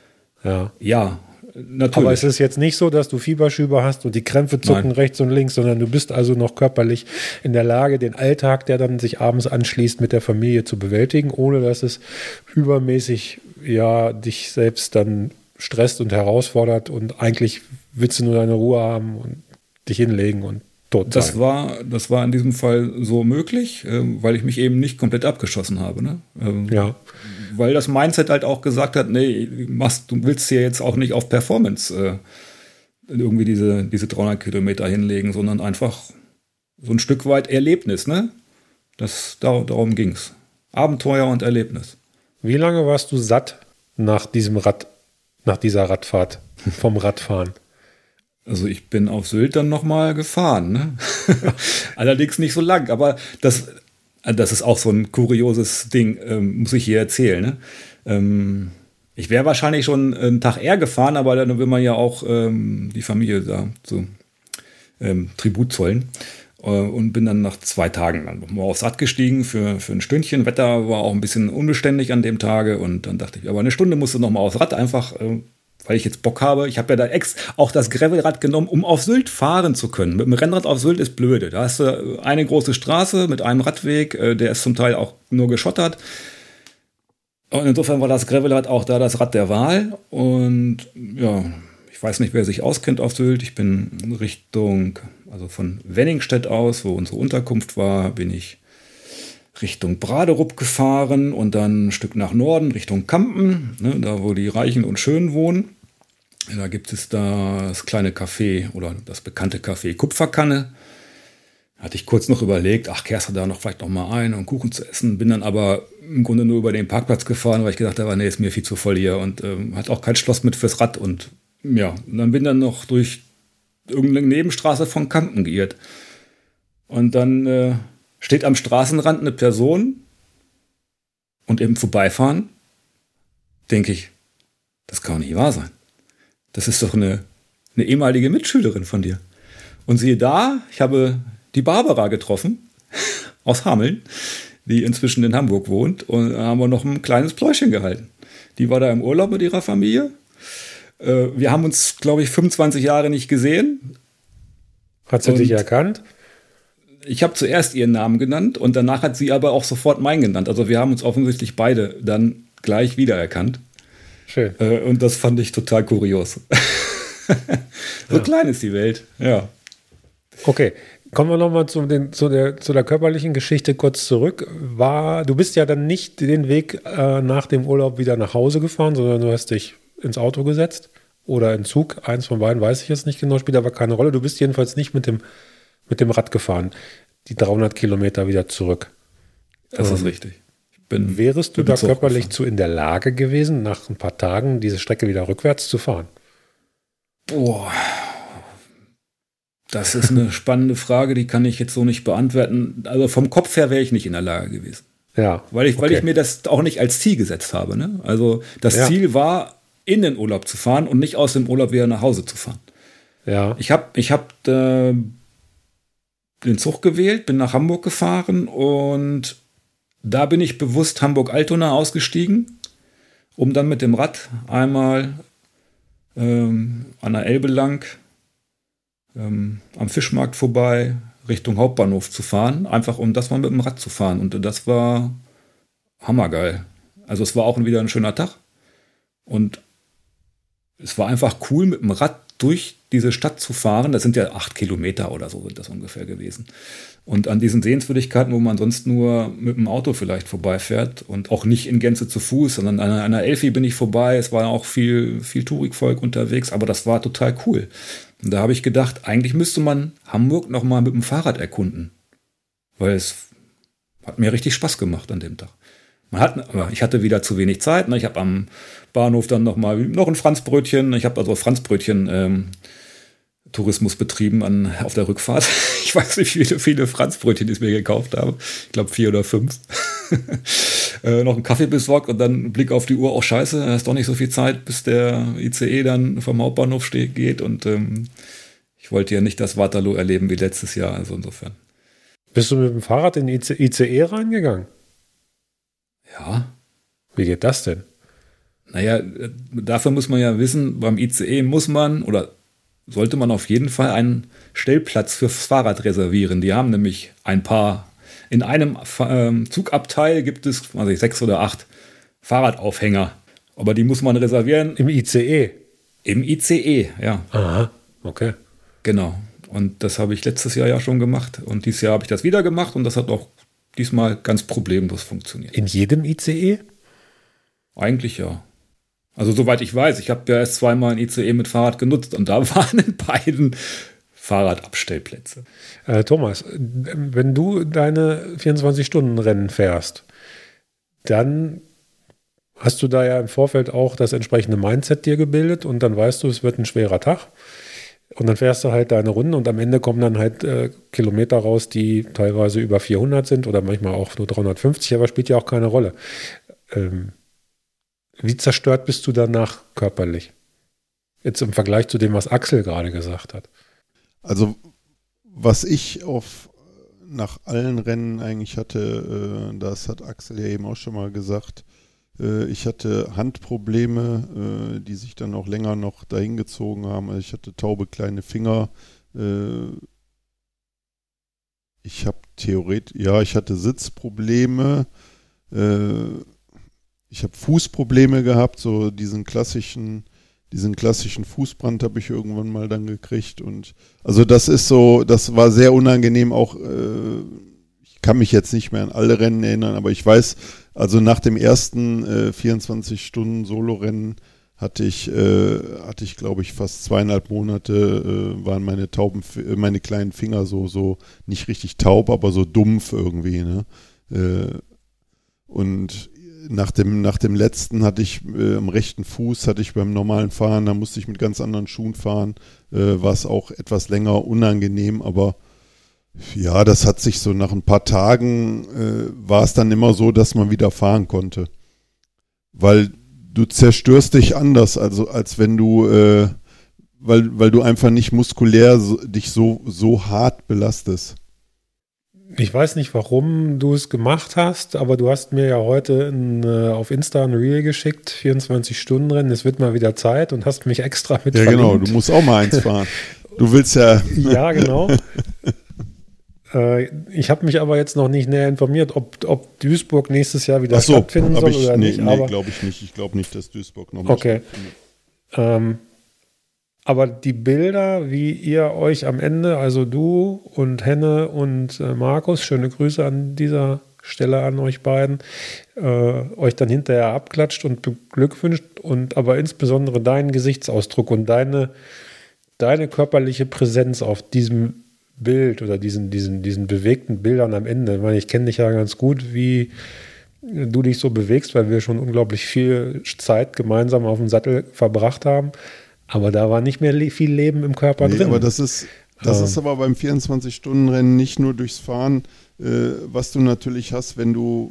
Ja, natürlich. Aber es ist jetzt nicht so, dass du Fieberschübe hast und die Krämpfe zucken rechts und links, sondern du bist also noch körperlich in der Lage, den Alltag, der dann sich abends anschließt, mit der Familie zu bewältigen, ohne dass es übermäßig dich selbst dann stresst und herausfordert und eigentlich willst du nur deine Ruhe haben und dich hinlegen und tot sein. Das war in diesem Fall so möglich, weil ich mich eben nicht komplett abgeschossen habe. Ne? Weil das Mindset halt auch gesagt hat, nee, du willst hier jetzt auch nicht auf Performance irgendwie diese 300 Kilometer hinlegen, sondern einfach so ein Stück weit Erlebnis. Ne? Darum ging's. Abenteuer und Erlebnis. Wie lange warst du satt nach dieser Radfahrt, vom Radfahren? Also ich bin auf Sylt dann nochmal gefahren. Ne? Allerdings nicht so lang, aber das ist auch so ein kurioses Ding, muss ich hier erzählen. Ne? Ich wäre wahrscheinlich schon einen Tag eher gefahren, aber dann will man ja auch die Familie da so Tribut zollen. Und bin dann nach 2 Tagen dann mal aufs Rad gestiegen für ein Stündchen. Wetter war auch ein bisschen unbeständig an dem Tage. Und dann dachte ich, aber eine Stunde musst du noch mal aufs Rad, einfach weil ich jetzt Bock habe. Ich habe ja da auch das Gravelrad genommen, um auf Sylt fahren zu können. Mit dem Rennrad auf Sylt ist blöde. Da hast du eine große Straße mit einem Radweg, der ist zum Teil auch nur geschottert. Und insofern war das Gravelrad auch da das Rad der Wahl. Und ja, ich weiß nicht, wer sich auskennt auf Sylt. Ich bin also von Wenningstedt aus, wo unsere Unterkunft war, bin ich Richtung Braderup gefahren und dann ein Stück nach Norden Richtung Kampen, ne, da wo die Reichen und Schönen wohnen. Da gibt es das kleine Café oder das bekannte Café Kupferkanne. Hatte ich kurz noch überlegt, kehrst du da vielleicht noch mal ein und Kuchen zu essen. Bin dann aber im Grunde nur über den Parkplatz gefahren, weil ich gedacht habe, nee, ist mir viel zu voll hier und hat auch kein Schloss mit fürs Rad. Und ja, und dann bin dann noch durch irgendeine Nebenstraße von Kampen geirrt. Und dann steht am Straßenrand eine Person und im Vorbeifahren denke ich, das kann doch nicht wahr sein. Das ist doch eine ehemalige Mitschülerin von dir. Und siehe da, ich habe die Barbara getroffen aus Hameln, die inzwischen in Hamburg wohnt, und da haben wir noch ein kleines Pläuschen gehalten. Die war da im Urlaub mit ihrer Familie. Wir haben uns, glaube ich, 25 Jahre nicht gesehen. Hat sie dich erkannt? Ich habe zuerst ihren Namen genannt und danach hat sie aber auch sofort meinen genannt. Also wir haben uns offensichtlich beide dann gleich wiedererkannt. Schön. Und das fand ich total kurios. So klein ist die Welt, ja. Okay, kommen wir nochmal zu der körperlichen Geschichte kurz zurück. Du bist ja dann nicht den Weg nach dem Urlaub wieder nach Hause gefahren, sondern du hast dich ins Auto gesetzt oder in Zug. Eins von beiden weiß ich jetzt nicht genau, spielt aber keine Rolle. Du bist jedenfalls nicht mit dem Rad gefahren, die 300 Kilometer wieder zurück. Das ist richtig. Wärst du da körperlich zu in der Lage gewesen, nach ein paar Tagen diese Strecke wieder rückwärts zu fahren? Boah, das ist eine spannende Frage, die kann ich jetzt so nicht beantworten. Also vom Kopf her wäre ich nicht in der Lage gewesen. Ja. Weil ich mir das auch nicht als Ziel gesetzt habe. Ne? Also das Ziel war, in den Urlaub zu fahren und nicht aus dem Urlaub wieder nach Hause zu fahren. Ja. Ich hab den Zug gewählt, bin nach Hamburg gefahren und da bin ich bewusst Hamburg-Altona ausgestiegen, um dann mit dem Rad einmal an der Elbe lang, am Fischmarkt vorbei, Richtung Hauptbahnhof zu fahren, einfach um das mal mit dem Rad zu fahren. Und das war hammergeil. Also es war auch wieder ein schöner Tag. Und es war einfach cool, mit dem Rad durch diese Stadt zu fahren. Das sind ja 8 Kilometer oder so sind das ungefähr gewesen. Und an diesen Sehenswürdigkeiten, wo man sonst nur mit dem Auto vielleicht vorbeifährt und auch nicht in Gänze zu Fuß, sondern an einer Elfi bin ich vorbei. Es war auch viel Tourikvolk unterwegs, aber das war total cool. Und da habe ich gedacht, eigentlich müsste man Hamburg noch mal mit dem Fahrrad erkunden. Weil es hat mir richtig Spaß gemacht an dem Tag. Ich hatte wieder zu wenig Zeit. Ich habe am Bahnhof dann noch ein Franzbrötchen. Ich habe also Franzbrötchen Tourismus betrieben auf der Rückfahrt. Ich weiß nicht, wie viele Franzbrötchen ich mir gekauft habe. Ich glaube 4 oder 5. Noch einen Kaffee besorgt und dann Blick auf die Uhr. Oh scheiße, da ist doch nicht so viel Zeit, bis der ICE dann vom Hauptbahnhof geht. Und ich wollte ja nicht das Waterloo erleben wie letztes Jahr. Also insofern. Bist du mit dem Fahrrad in den ICE reingegangen? Ja. Wie geht das denn? Naja, dafür muss man ja wissen, beim ICE sollte man auf jeden Fall einen Stellplatz fürs Fahrrad reservieren. Die haben nämlich ein paar, in einem Zugabteil gibt es 6 oder 8 Fahrradaufhänger. Aber die muss man reservieren. Im ICE? Im ICE, ja. Aha, okay. Genau. Und das habe ich letztes Jahr ja schon gemacht. Und dieses Jahr habe ich das wieder gemacht und das hat auch diesmal ganz problemlos funktioniert. In jedem ICE? Eigentlich ja. Also soweit ich weiß, ich habe ja erst zweimal ein ICE mit Fahrrad genutzt und da waren in beiden Fahrradabstellplätze. Thomas, wenn du deine 24-Stunden-Rennen fährst, dann hast du da ja im Vorfeld auch das entsprechende Mindset dir gebildet und dann weißt du, es wird ein schwerer Tag. Und dann fährst du halt deine Runden und am Ende kommen dann halt Kilometer raus, die teilweise über 400 sind oder manchmal auch nur 350, aber spielt ja auch keine Rolle. Wie zerstört bist du danach körperlich? Jetzt im Vergleich zu dem, was Axel gerade gesagt hat. Also, was ich nach allen Rennen eigentlich hatte, das hat Axel ja eben auch schon mal gesagt, ich hatte Handprobleme, die sich dann auch länger noch dahin gezogen haben. Also ich hatte taube kleine Finger. Ich hatte Sitzprobleme. Ich habe Fußprobleme gehabt, so diesen klassischen Fußbrand habe ich irgendwann mal dann gekriegt. Und also das war sehr unangenehm auch. Ich kann mich jetzt nicht mehr an alle Rennen erinnern, aber ich weiß, also nach dem ersten 24-Stunden-Solo-Rennen hatte ich, glaube ich, fast 2,5 Monate, waren meine kleinen Finger so nicht richtig taub, aber so dumpf irgendwie, ne? Und nach dem letzten hatte ich am rechten Fuß, hatte ich beim normalen Fahren, da musste ich mit ganz anderen Schuhen fahren, war es auch etwas länger unangenehm, aber ja, das hat sich so nach ein paar Tagen, war es dann immer so, dass man wieder fahren konnte. Weil du zerstörst dich anders, also als wenn du, weil du einfach nicht muskulär dich so hart belastest. Ich weiß nicht, warum du es gemacht hast, aber du hast mir ja heute auf Insta ein Reel geschickt, 24-Stunden-Rennen, es wird mal wieder Zeit und hast mich extra mit verlinkt. Ja genau, du musst auch mal eins fahren. Du willst ja... Ja, genau. Ich habe mich aber jetzt noch nicht näher informiert, ob Duisburg nächstes Jahr wieder stattfinden soll oder nicht. Nee, glaube ich nicht. Ich glaube nicht, dass Duisburg nochmal stattfindet. Aber die Bilder, wie ihr euch am Ende, also du und Henne und Markus, schöne Grüße an dieser Stelle an euch beiden, euch dann hinterher abklatscht und beglückwünscht und aber insbesondere deinen Gesichtsausdruck und deine körperliche Präsenz auf diesem Bild oder diesen bewegten Bildern am Ende. Ich meine, ich kenne dich ja ganz gut, wie du dich so bewegst, weil wir schon unglaublich viel Zeit gemeinsam auf dem Sattel verbracht haben. Aber da war nicht mehr viel Leben im Körper drin. Aber das ist aber beim 24-Stunden-Rennen nicht nur durchs Fahren, was du natürlich hast, wenn du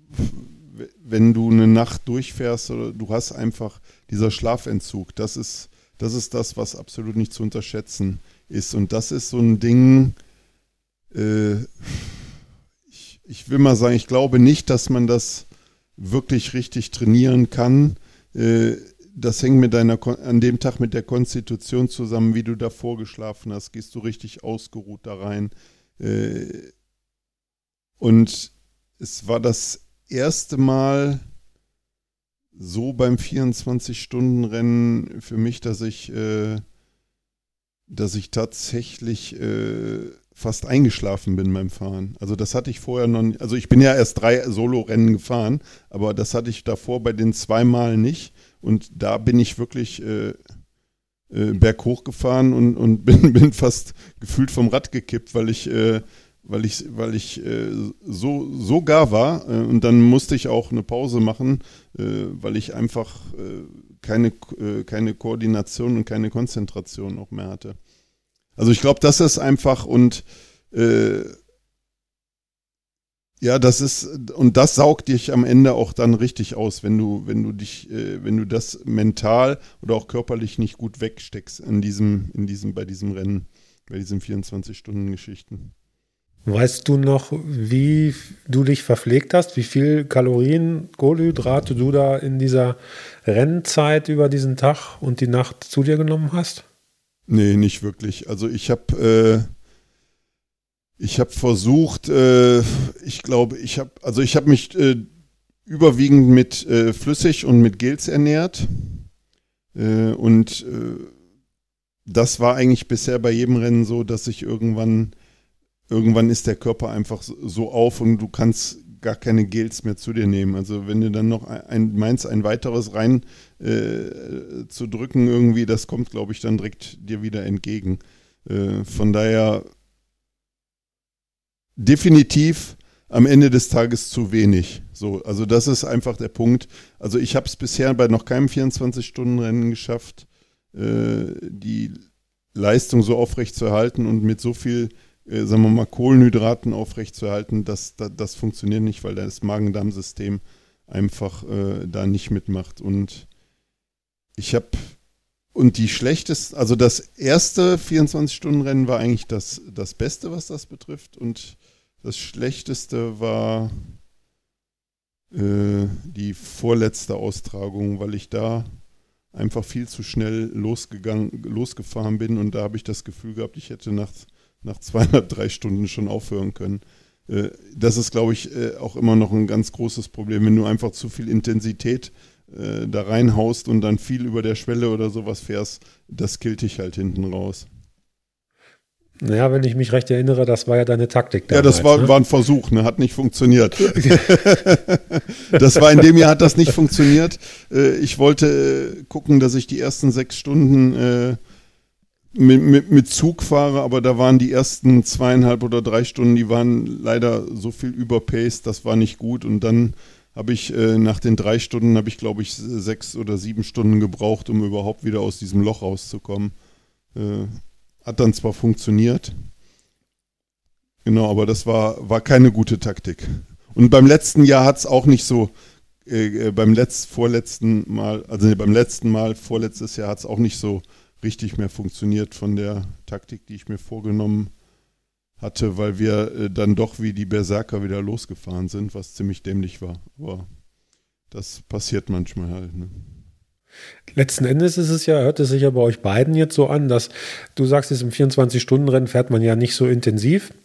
eine Nacht durchfährst oder du hast einfach dieser Schlafentzug. Das ist das, was absolut nicht zu unterschätzen ist. Und das ist so ein Ding, ich will mal sagen, ich glaube nicht, dass man das wirklich richtig trainieren kann. Das hängt an dem Tag mit der Konstitution zusammen, wie du davor geschlafen hast. Gehst du richtig ausgeruht da rein. Und es war das erste Mal so beim 24-Stunden-Rennen für mich, dass ich tatsächlich fast eingeschlafen bin beim Fahren. Also das hatte ich vorher noch nicht. Also ich bin ja erst 3 Solo-Rennen gefahren, aber das hatte ich davor bei den 2 Mal nicht. Und da bin ich wirklich berghoch gefahren und bin fast gefühlt vom Rad gekippt, weil ich so gar war. Und dann musste ich auch eine Pause machen, weil ich einfach keine Koordination und keine Konzentration auch mehr hatte. Also ich glaube, das ist einfach und das saugt dich am Ende auch dann richtig aus, wenn du das mental oder auch körperlich nicht gut wegsteckst bei diesem Rennen, bei diesen 24-Stunden-Geschichten. Weißt du noch, wie du dich verpflegt hast, wie viel Kalorien, Kohlenhydrate du da in dieser Rennzeit über diesen Tag und die Nacht zu dir genommen hast? Nee, nicht wirklich. Also ich habe versucht, ich habe mich überwiegend mit Flüssig und mit Gels ernährt. Das war eigentlich bisher bei jedem Rennen so, dass ich irgendwann ist der Körper einfach so auf und du kannst gar keine Gels mehr zu dir nehmen. Also wenn du dann noch meinst, ein weiteres rein zu drücken irgendwie, das kommt, glaube ich, dann direkt dir wieder entgegen. Von daher definitiv am Ende des Tages zu wenig. So, also das ist einfach der Punkt. Also ich habe es bisher bei noch keinem 24-Stunden-Rennen geschafft, die Leistung so aufrecht zu erhalten und mit so viel, sagen wir mal, Kohlenhydraten aufrecht zu erhalten, das funktioniert nicht, weil das Magen-Darm-System einfach da nicht mitmacht. Und die schlechteste, also das erste 24-Stunden-Rennen war eigentlich das Beste, was das betrifft. Und das Schlechteste war die vorletzte Austragung, weil ich da einfach viel zu schnell losgefahren bin. Und da habe ich das Gefühl gehabt, ich hätte nach 2,5, 3 Stunden schon aufhören können. Das ist, glaube ich, auch immer noch ein ganz großes Problem, wenn du einfach zu viel Intensität da reinhaust und dann viel über der Schwelle oder sowas fährst, das killt dich halt hinten raus. Naja, wenn ich mich recht erinnere, das war ja deine Taktik damals. Ja, das war ein Versuch, ne? Hat nicht funktioniert. Das war in dem Jahr, hat das nicht funktioniert. Ich wollte gucken, dass ich die ersten 6 Stunden mit Zug fahre, aber da waren die ersten 2,5 oder 3 Stunden, die waren leider so viel überpaced, das war nicht gut. Und dann habe ich nach den 3 Stunden, glaube ich, 6 oder 7 Stunden gebraucht, um überhaupt wieder aus diesem Loch rauszukommen. Hat dann zwar funktioniert, genau, aber das war keine gute Taktik. Und beim letzten Jahr hat es auch nicht so, beim letzten Mal vorletztes Jahr hat es auch nicht so richtig mehr funktioniert von der Taktik, die ich mir vorgenommen hatte, weil wir dann doch wie die Berserker wieder losgefahren sind, was ziemlich dämlich war. Aber das passiert manchmal halt, ne? Letzten Endes hört es sich ja bei euch beiden jetzt so an, dass du sagst, jetzt im 24-Stunden-Rennen fährt man ja nicht so intensiv.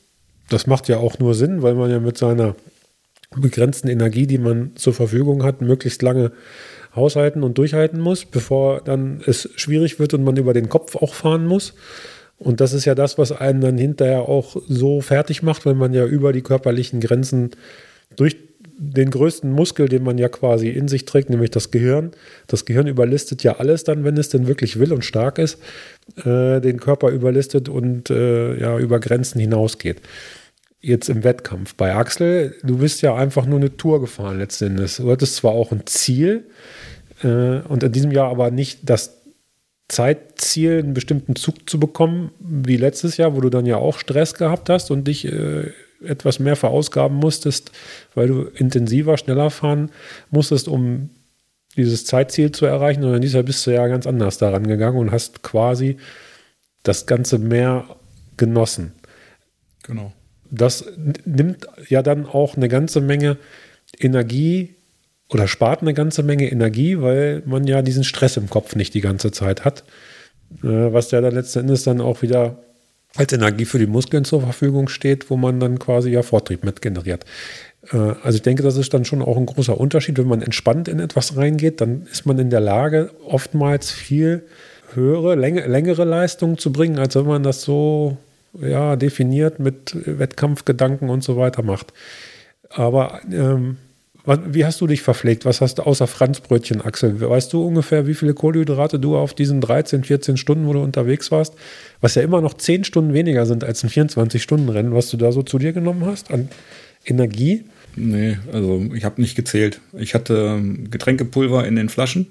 das macht ja auch nur Sinn, weil man ja mit seiner begrenzten Energie, die man zur Verfügung hat, möglichst lange haushalten und durchhalten muss, bevor dann es schwierig wird und man über den Kopf auch fahren muss. Und das ist ja das, was einen dann hinterher auch so fertig macht, wenn man ja über die körperlichen Grenzen durch den größten Muskel, den man ja quasi in sich trägt, nämlich das Gehirn. Das Gehirn überlistet ja alles dann, wenn es denn wirklich will und stark ist, den Körper überlistet und über Grenzen hinausgeht. Jetzt im Wettkampf. Bei Axel, du bist ja einfach nur eine Tour gefahren letztendlich. Du hattest zwar auch ein Ziel und in diesem Jahr aber nicht das Zeitziel, einen bestimmten Zug zu bekommen, wie letztes Jahr, wo du dann ja auch Stress gehabt hast und dich etwas mehr verausgaben musstest, weil du intensiver, schneller fahren musstest, um dieses Zeitziel zu erreichen. Und in dieser bist du ja ganz anders daran gegangen und hast quasi das Ganze mehr genossen. Genau. Das nimmt ja dann auch eine ganze Menge Energie oder spart eine ganze Menge Energie, weil man ja diesen Stress im Kopf nicht die ganze Zeit hat, was ja dann letzten Endes dann auch wieder als Energie für die Muskeln zur Verfügung steht, wo man dann quasi ja Vortrieb mit generiert. Also ich denke, das ist dann schon auch ein großer Unterschied. Wenn man entspannt in etwas reingeht, dann ist man in der Lage, oftmals viel höhere, längere Leistungen zu bringen, als wenn man das so definiert mit Wettkampfgedanken und so weiter macht. Aber wie hast du dich verpflegt? Was hast du außer Franzbrötchen, Axel? Weißt du ungefähr, wie viele Kohlenhydrate du auf diesen 13, 14 Stunden, wo du unterwegs warst, was ja immer noch 10 Stunden weniger sind als ein 24-Stunden-Rennen, was du da so zu dir genommen hast an Energie? Nee, also ich habe nicht gezählt. Ich hatte Getränkepulver in den Flaschen.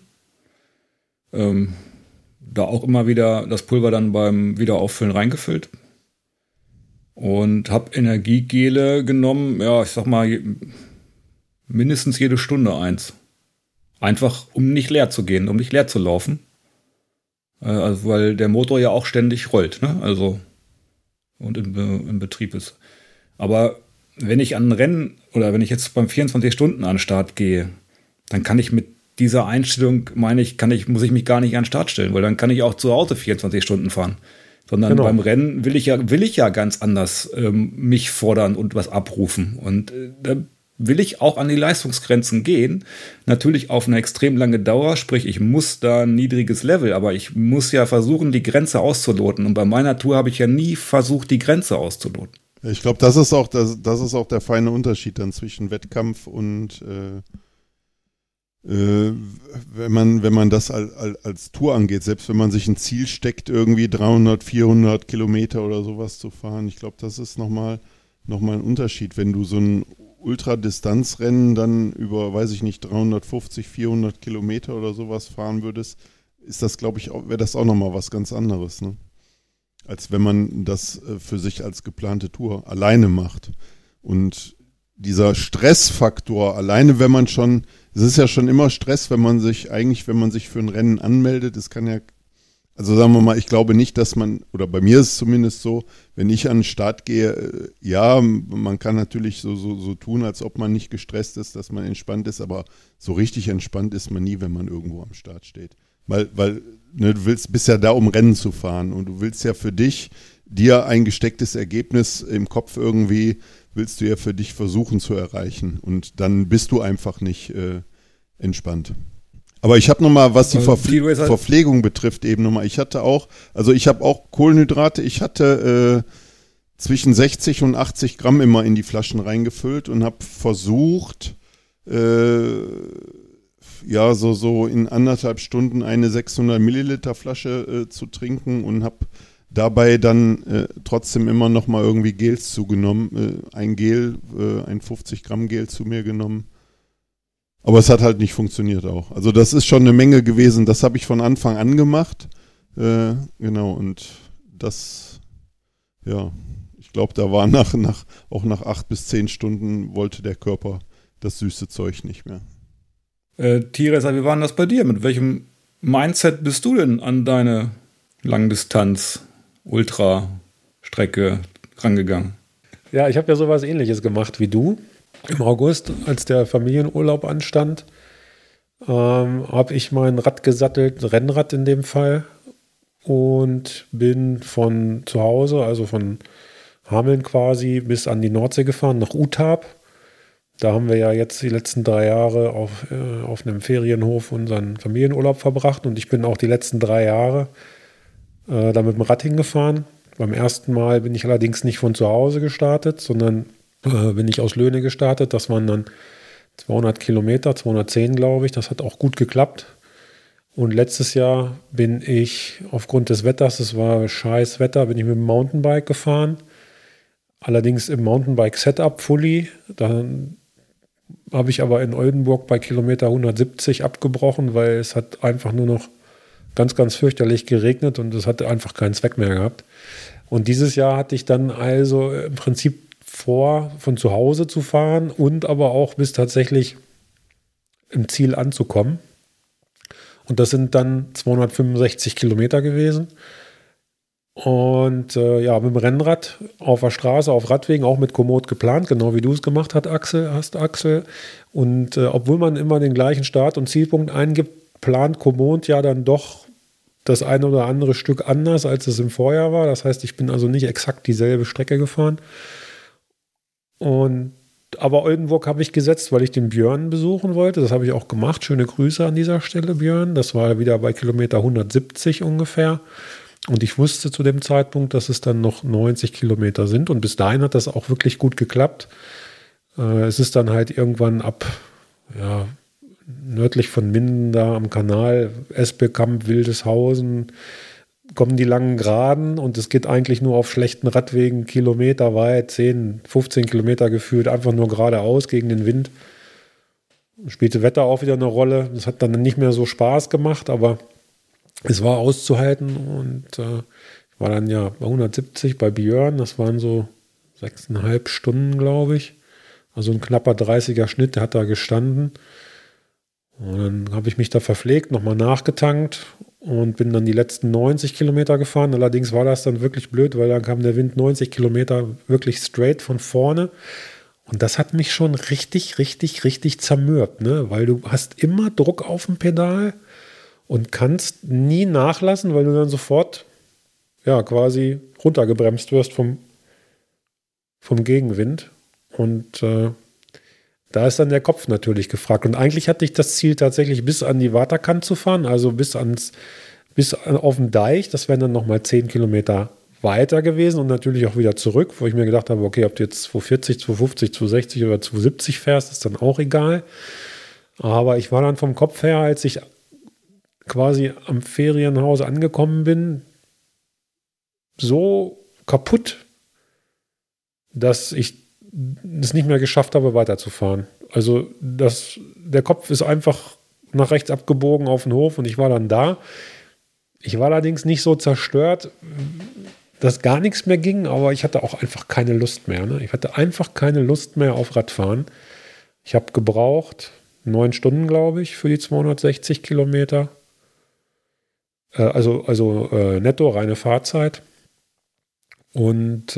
Da auch immer wieder das Pulver dann beim Wiederauffüllen reingefüllt. Und habe Energiegele genommen, ich sag mal, mindestens jede Stunde eins. Einfach, um nicht leer zu gehen, um nicht leer zu laufen. Also, weil der Motor ja auch ständig rollt, ne? Also, und im Betrieb ist. Aber wenn ich an ein Rennen oder wenn ich jetzt beim 24 Stunden an den Start gehe, dann kann ich mit dieser Einstellung, muss ich mich gar nicht an den Start stellen, weil dann kann ich auch zu Hause 24 Stunden fahren. Sondern beim Rennen will ich ja ganz anders mich fordern und was abrufen. Und da will ich auch an die Leistungsgrenzen gehen. Natürlich auf eine extrem lange Dauer, sprich ich muss da ein niedriges Level, aber ich muss ja versuchen, die Grenze auszuloten. Und bei meiner Tour habe ich ja nie versucht, die Grenze auszuloten. Ich glaube, das ist auch der feine Unterschied dann zwischen Wettkampf und wenn man das als Tour angeht, selbst wenn man sich ein Ziel steckt, irgendwie 300, 400 Kilometer oder sowas zu fahren, ich glaube, das ist nochmal ein Unterschied. Wenn du so ein Ultradistanzrennen dann über, 350, 400 Kilometer oder sowas fahren würdest, ist das, glaube ich, wäre das auch nochmal was ganz anderes, ne? Als wenn man das für sich als geplante Tour alleine macht. Und dieser Stressfaktor, alleine wenn man schon, es ist ja schon immer Stress, wenn man sich für ein Rennen anmeldet, es kann ja, also sagen wir mal, ich glaube nicht, dass man, oder bei mir ist es zumindest so, wenn ich an den Start gehe, man kann natürlich so tun, als ob man nicht gestresst ist, dass man entspannt ist, aber so richtig entspannt ist man nie, wenn man irgendwo am Start steht. Weil du bist ja da, um Rennen zu fahren und du willst ja für dir ein gestecktes Ergebnis im Kopf irgendwie, willst du ja für dich versuchen zu erreichen und dann bist du einfach nicht entspannt. Aber ich habe nochmal, was die Verpflegung betrifft, eben nochmal, ich habe auch Kohlenhydrate, ich hatte zwischen 60 und 80 Gramm immer in die Flaschen reingefüllt und habe versucht, so in 1,5 Stunden eine 600 Milliliter Flasche zu trinken und habe dabei dann trotzdem immer noch mal irgendwie Gels zugenommen, ein 50 Gramm Gel zu mir genommen. Aber es hat halt nicht funktioniert auch. Also das ist schon eine Menge gewesen, das habe ich von Anfang an gemacht. Genau, und das, ich glaube, da war auch nach 8 bis 10 Stunden wollte der Körper das süße Zeug nicht mehr. Theresa, wie war denn das bei dir? Mit welchem Mindset bist du denn an deine Langdistanz-Ultra-Strecke rangegangen? Ja, ich habe ja sowas Ähnliches gemacht wie du. Im August, als der Familienurlaub anstand, habe ich mein Rad gesattelt, Rennrad in dem Fall, und bin von zu Hause, also von Hameln quasi bis an die Nordsee gefahren, nach Utap. Da haben wir ja jetzt die letzten 3 Jahre auf einem Ferienhof unseren Familienurlaub verbracht und ich bin auch die letzten 3 Jahre da mit dem Rad hingefahren. Beim ersten Mal bin ich allerdings nicht von zu Hause gestartet, sondern bin ich aus Löhne gestartet. Das waren dann 200 Kilometer, 210 glaube ich. Das hat auch gut geklappt. Und letztes Jahr bin ich aufgrund des Wetters, es war scheiß Wetter, bin ich mit dem Mountainbike gefahren. Allerdings im Mountainbike-Setup fully. Dann habe ich aber in Oldenburg bei Kilometer 170 abgebrochen, weil es hat einfach nur noch ganz, ganz fürchterlich geregnet und es hatte einfach keinen Zweck mehr gehabt. Und dieses Jahr hatte ich dann also im Prinzip vor, von zu Hause zu fahren und aber auch bis tatsächlich im Ziel anzukommen. Und das sind dann 265 Kilometer gewesen. Und mit dem Rennrad auf der Straße, auf Radwegen, auch mit Komoot geplant, genau wie du es gemacht hast, Axel. Und obwohl man immer den gleichen Start- und Zielpunkt eingibt, plant Komoot ja dann doch das eine oder andere Stück anders, als es im Vorjahr war. Das heißt, ich bin also nicht exakt dieselbe Strecke gefahren. Aber Oldenburg habe ich gesetzt, weil ich den Björn besuchen wollte. Das habe ich auch gemacht. Schöne Grüße an dieser Stelle, Björn. Das war wieder bei Kilometer 170 ungefähr. Und ich wusste zu dem Zeitpunkt, dass es dann noch 90 Kilometer sind. Und bis dahin hat das auch wirklich gut geklappt. Es ist dann halt irgendwann ab, nördlich von Minden da am Kanal, Espelkamp, Wildeshausen, kommen die langen Geraden und es geht eigentlich nur auf schlechten Radwegen kilometerweit, 10, 15 Kilometer gefühlt, einfach nur geradeaus gegen den Wind. Spielte Wetter auch wieder eine Rolle. Das hat dann nicht mehr so Spaß gemacht, aber es war auszuhalten und ich war dann ja bei 170 bei Björn, das waren so 6,5 Stunden, glaube ich. Also ein knapper 30er Schnitt, der hat da gestanden. Und dann habe ich mich da verpflegt, nochmal nachgetankt und bin dann die letzten 90 Kilometer gefahren. Allerdings war das dann wirklich blöd, weil dann kam der Wind 90 Kilometer wirklich straight von vorne. Und das hat mich schon richtig, richtig, richtig zermürbt, ne? Weil du hast immer Druck auf dem Pedal und kannst nie nachlassen, weil du dann sofort quasi runtergebremst wirst vom Gegenwind. Und da ist dann der Kopf natürlich gefragt. Und eigentlich hatte ich das Ziel tatsächlich bis an die Waterkant zu fahren, also bis auf den Deich. Das wären dann nochmal 10 Kilometer weiter gewesen und natürlich auch wieder zurück, wo ich mir gedacht habe, okay, ob du jetzt 240, 250, 260 oder 270 fährst, ist dann auch egal. Aber ich war dann vom Kopf her, als ich quasi am Ferienhaus angekommen bin, so kaputt, dass ich es nicht mehr geschafft habe, weiterzufahren. Also der Kopf ist einfach nach rechts abgebogen auf den Hof und ich war dann da. Ich war allerdings nicht so zerstört, dass gar nichts mehr ging, aber ich hatte auch einfach keine Lust mehr. Ne? Ich hatte einfach keine Lust mehr auf Radfahren. Ich habe gebraucht 9 Stunden, glaube ich, für die 260 Kilometer. Also netto, reine Fahrzeit. Und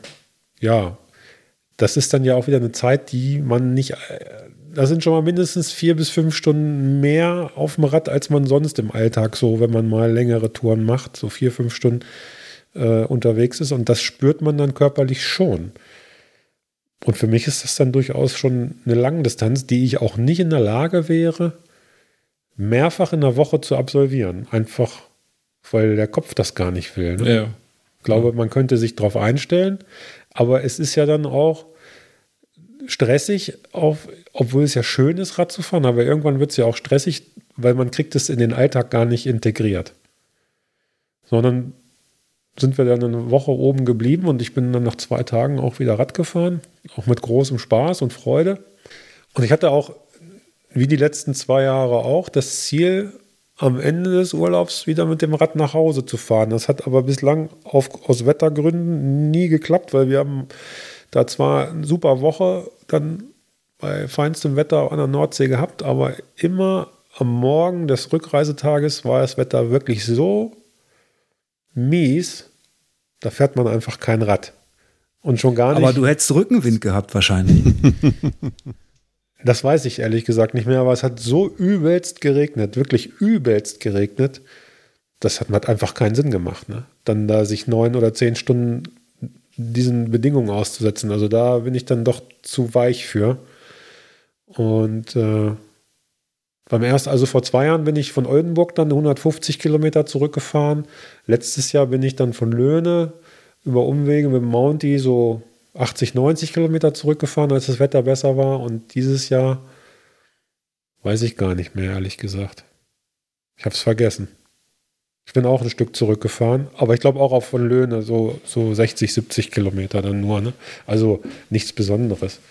das ist dann ja auch wieder eine Zeit, die man nicht, das sind schon mal mindestens 4 bis 5 Stunden mehr auf dem Rad, als man sonst im Alltag so, wenn man mal längere Touren macht, so 4, 5 Stunden unterwegs ist. Und das spürt man dann körperlich schon. Und für mich ist das dann durchaus schon eine Langdistanz, die ich auch nicht in der Lage wäre, mehrfach in der Woche zu absolvieren. Einfach, weil der Kopf das gar nicht will. Ne? Ja. Ich glaube, man könnte sich darauf einstellen, aber es ist ja dann auch stressig, obwohl es ja schön ist, Rad zu fahren, aber irgendwann wird es ja auch stressig, weil man kriegt es in den Alltag gar nicht integriert. Sondern sind wir dann eine Woche oben geblieben und ich bin dann nach 2 Tagen auch wieder Rad gefahren, auch mit großem Spaß und Freude. Und ich hatte auch, wie die letzten 2 Jahre auch, das Ziel, am Ende des Urlaubs wieder mit dem Rad nach Hause zu fahren. Das hat aber bislang aus Wettergründen nie geklappt, weil wir haben da zwar eine super Woche dann bei feinstem Wetter an der Nordsee gehabt, aber immer am Morgen des Rückreisetages war das Wetter wirklich so mies, da fährt man einfach kein Rad. Und schon gar nicht. Aber du hättest Rückenwind gehabt wahrscheinlich. Das weiß ich ehrlich gesagt nicht mehr, aber es hat so übelst geregnet, wirklich übelst geregnet, das hat einfach keinen Sinn gemacht. Ne? Dann da sich 9 oder 10 Stunden diesen Bedingungen auszusetzen. Also da bin ich dann doch zu weich für. Und also vor 2 Jahren bin ich von Oldenburg dann 150 Kilometer zurückgefahren. Letztes Jahr bin ich dann von Löhne über Umwege mit dem Mountie so 80, 90 Kilometer zurückgefahren, als das Wetter besser war. Und dieses Jahr weiß ich gar nicht mehr, ehrlich gesagt. Ich habe es vergessen. Ich bin auch ein Stück zurückgefahren, aber ich glaube auch auf von Löhne so 60, 70 Kilometer dann nur. Ne? Also nichts Besonderes.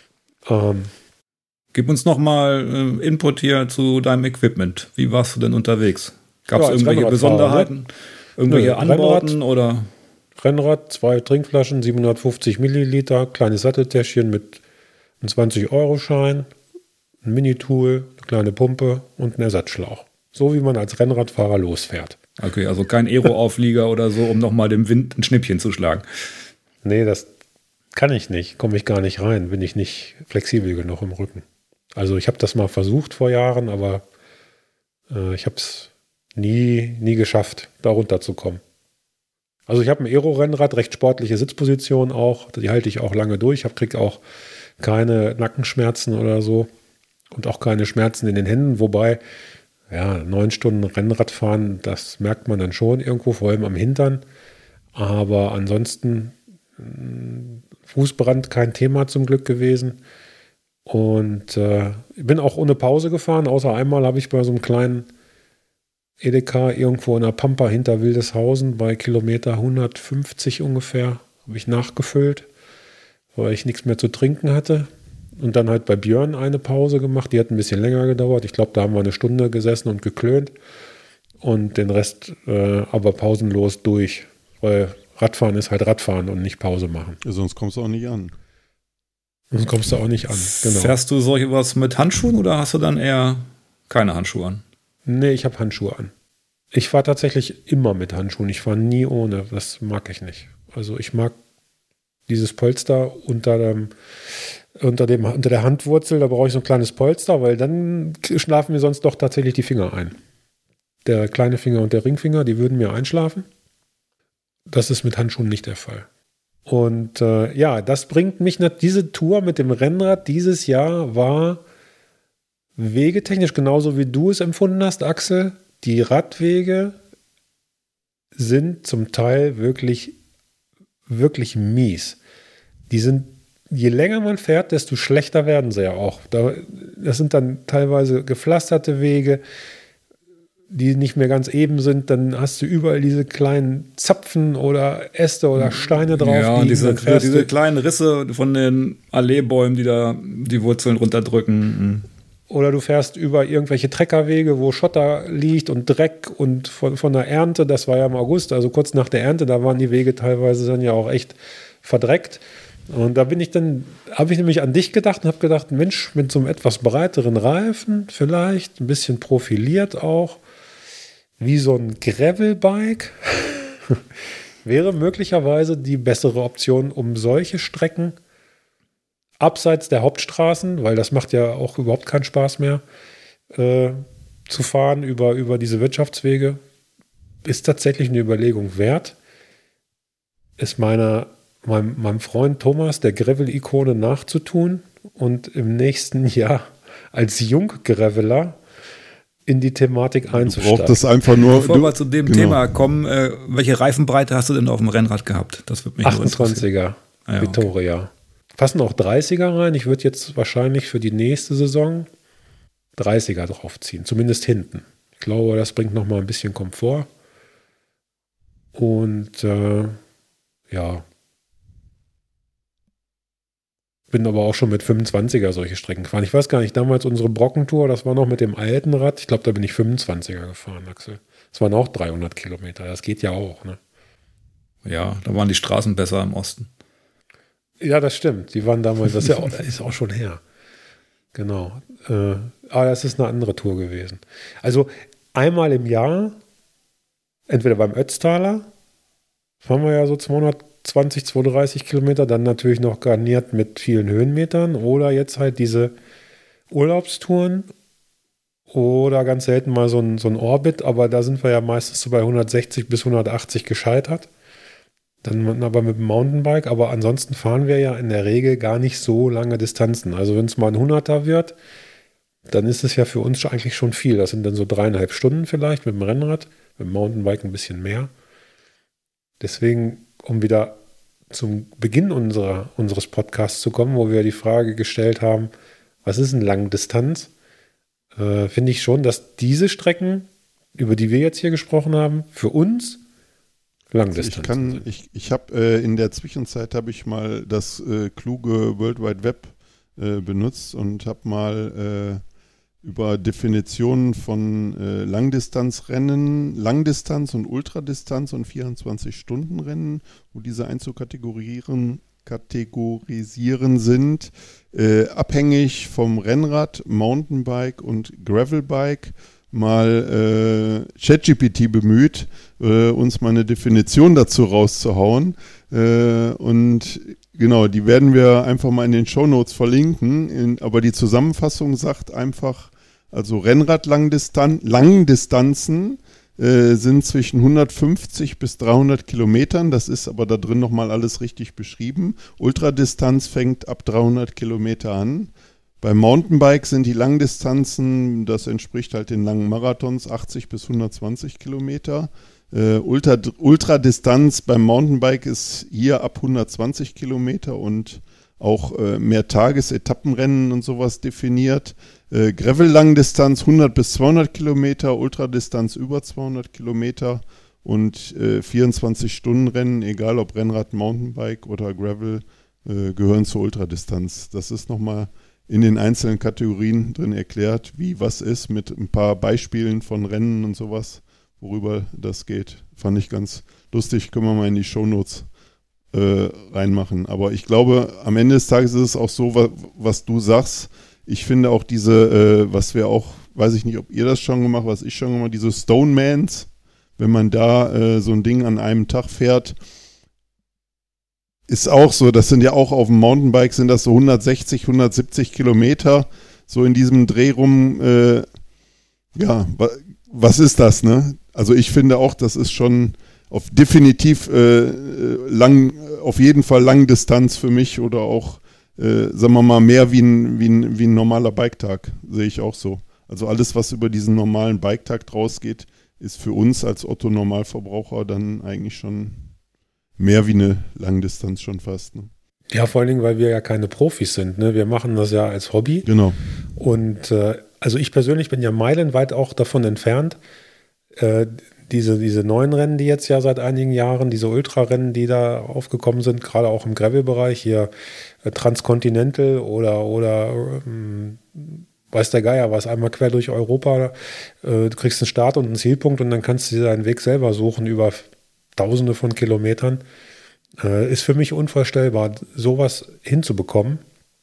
Gib uns nochmal Input hier zu deinem Equipment. Wie warst du denn unterwegs? Gab es irgendwelche Besonderheiten? Irgendwelche Anbauten oder? Rennrad, 2 Trinkflaschen, 750 Milliliter, kleines Satteltäschchen mit einem 20-Euro-Schein, ein Minitool, eine kleine Pumpe und einen Ersatzschlauch. So wie man als Rennradfahrer losfährt. Okay, also kein Aero-Auflieger oder so, um nochmal dem Wind ein Schnippchen zu schlagen. Nee, das kann ich nicht. Komme ich gar nicht rein. Bin ich nicht flexibel genug im Rücken. Also ich habe das mal versucht vor Jahren, aber ich habe es nie geschafft, da runterzukommen. Also ich habe ein Aero-Rennrad, recht sportliche Sitzposition auch. Die halte ich auch lange durch. Ich kriege auch keine Nackenschmerzen oder so und auch keine Schmerzen in den Händen. Wobei, 9 Stunden Rennradfahren, das merkt man dann schon irgendwo, vor allem am Hintern. Aber ansonsten Fußbrand kein Thema zum Glück gewesen. Und ich bin auch ohne Pause gefahren, außer einmal habe ich bei so einem kleinen Edeka irgendwo in der Pampa hinter Wildeshausen bei Kilometer 150 ungefähr, habe ich nachgefüllt, weil ich nichts mehr zu trinken hatte. Und dann halt bei Björn eine Pause gemacht, die hat ein bisschen länger gedauert. Ich glaube, da haben wir 1 Stunde gesessen und geklönt und den Rest aber pausenlos durch, weil Radfahren ist halt Radfahren und nicht Pause machen. Ja, sonst kommst du auch nicht an. Sonst kommst du auch nicht an, genau. Fährst du solche was mit Handschuhen oder hast du dann eher keine Handschuhe an? Nee, ich habe Handschuhe an. Ich fahre tatsächlich immer mit Handschuhen. Ich fahre nie ohne. Das mag ich nicht. Also ich mag dieses Polster unter der Handwurzel. Da brauche ich so ein kleines Polster, weil dann schlafen mir sonst doch tatsächlich die Finger ein. Der kleine Finger und der Ringfinger, die würden mir einschlafen. Das ist mit Handschuhen nicht der Fall. Und das bringt mich diese Tour mit dem Rennrad dieses Jahr war wegetechnisch genauso wie du es empfunden hast, Axel. Die Radwege sind zum Teil wirklich, wirklich mies. Die sind, je länger man fährt, desto schlechter werden sie ja auch. Das sind dann teilweise gepflasterte Wege, die nicht mehr ganz eben sind. Dann hast du überall diese kleinen Zapfen oder Äste oder Steine drauf. Ja, und diese kleinen Risse von den Alleebäumen, die da die Wurzeln runterdrücken. Oder du fährst über irgendwelche Treckerwege, wo Schotter liegt und Dreck und von der Ernte, das war ja im August, also kurz nach der Ernte, da waren die Wege teilweise dann ja auch echt verdreckt. Und da habe ich nämlich an dich gedacht und habe gedacht, Mensch, mit so einem etwas breiteren Reifen vielleicht, ein bisschen profiliert auch, wie so ein Gravelbike, wäre möglicherweise die bessere Option, um solche Strecken abseits der Hauptstraßen, weil das macht ja auch überhaupt keinen Spaß mehr, zu fahren über diese Wirtschaftswege, ist tatsächlich eine Überlegung wert. Ist meinem Freund Thomas, der Gravel-Ikone, nachzutun und im nächsten Jahr als Junggraveler in die Thematik einzusteigen. Du brauchst es einfach nur. Bevor wir zu dem Thema kommen, welche Reifenbreite hast du denn auf dem Rennrad gehabt? Das würde mich 28er Vittoria. Okay. Passen auch 30er rein. Ich würde jetzt wahrscheinlich für die nächste Saison 30er draufziehen, zumindest hinten. Ich glaube, das bringt noch mal ein bisschen Komfort. Und bin aber auch schon mit 25er solche Strecken gefahren. Ich weiß gar nicht, damals unsere Brockentour, das war noch mit dem alten Rad. Ich glaube, da bin ich 25er gefahren, Axel. Das waren auch 300 Kilometer. Das geht ja auch, ne? Ja, da waren die Straßen besser im Osten. Ja, das stimmt. Die waren damals, das ist auch schon her. Genau. Aber das ist eine andere Tour gewesen. Also einmal im Jahr, entweder beim Ötztaler, fahren wir ja so 220, 230 Kilometer, dann natürlich noch garniert mit vielen Höhenmetern oder jetzt halt diese Urlaubstouren oder ganz selten mal so ein Orbit, aber da sind wir ja meistens so bei 160 bis 180 gescheitert. Dann aber mit dem Mountainbike, aber ansonsten fahren wir ja in der Regel gar nicht so lange Distanzen. Also wenn es mal ein 100er wird, dann ist es ja für uns eigentlich schon viel. Das sind dann so 3,5 Stunden vielleicht mit dem Rennrad, mit dem Mountainbike ein bisschen mehr. Deswegen, um wieder zum Beginn unseres Podcasts zu kommen, wo wir die Frage gestellt haben, was ist eine Langdistanz? Finde ich schon, dass diese Strecken, über die wir jetzt hier gesprochen haben, für uns Langdistanz sind. Ich habe in der Zwischenzeit habe ich mal das kluge World Wide Web benutzt und habe mal über Definitionen von Langdistanzrennen, Langdistanz und Ultradistanz und 24-Stunden-Rennen, wo diese einzukategorisieren sind, abhängig vom Rennrad, Mountainbike und Gravelbike, mal ChatGPT bemüht, uns mal eine Definition dazu rauszuhauen. Und genau, die werden wir einfach mal in den Shownotes verlinken. Aber die Zusammenfassung sagt einfach, also Rennrad-Langdistanzen sind zwischen 150 bis 300 Kilometern. Das ist aber da drin nochmal alles richtig beschrieben. Ultradistanz fängt ab 300 Kilometer an. Beim Mountainbike sind die Langdistanzen, das entspricht halt den langen Marathons, 80 bis 120 Kilometer. Ultradistanz beim Mountainbike ist hier ab 120 Kilometer und auch mehr Tagesetappenrennen und sowas definiert. Gravel-Langdistanz 100 bis 200 Kilometer, Ultradistanz über 200 Kilometer und 24-Stunden-Rennen, egal ob Rennrad, Mountainbike oder Gravel, gehören zur Ultradistanz. Das ist nochmal in den einzelnen Kategorien drin erklärt, wie was ist, mit ein paar Beispielen von Rennen und sowas, worüber das geht. Fand ich ganz lustig, können wir mal in die Shownotes reinmachen. Aber ich glaube, am Ende des Tages ist es auch so, was du sagst. Ich finde auch diese, was wir auch, weiß ich nicht, ob ihr das schon gemacht, was ich schon gemacht, diese Stonemans, wenn man da so ein Ding an einem Tag fährt, ist auch so, das sind ja auch auf dem Mountainbike sind das so 160, 170 Kilometer, so in diesem Dreh rum, was ist das, ne? Also ich finde auch, das ist schon definitiv auf jeden Fall Langdistanz für mich oder auch, sagen wir mal, mehr wie ein normaler Biketag, sehe ich auch so. Also alles, was über diesen normalen Biketag rausgeht, ist für uns als Otto-Normalverbraucher dann eigentlich schon mehr wie eine Langdistanz schon fast. Ne? Ja, vor allen Dingen, weil wir ja keine Profis sind. Ne? Wir machen das ja als Hobby. Genau. Und also ich persönlich bin ja meilenweit auch davon entfernt, diese neuen Rennen, die jetzt ja seit einigen Jahren, diese Ultrarennen, die da aufgekommen sind, gerade auch im Gravel-Bereich, hier Transcontinental oder weiß der Geier was, einmal quer durch Europa, du kriegst einen Start und einen Zielpunkt und dann kannst du dir deinen Weg selber suchen über Tausende von Kilometern. Ist für mich unvorstellbar, sowas hinzubekommen.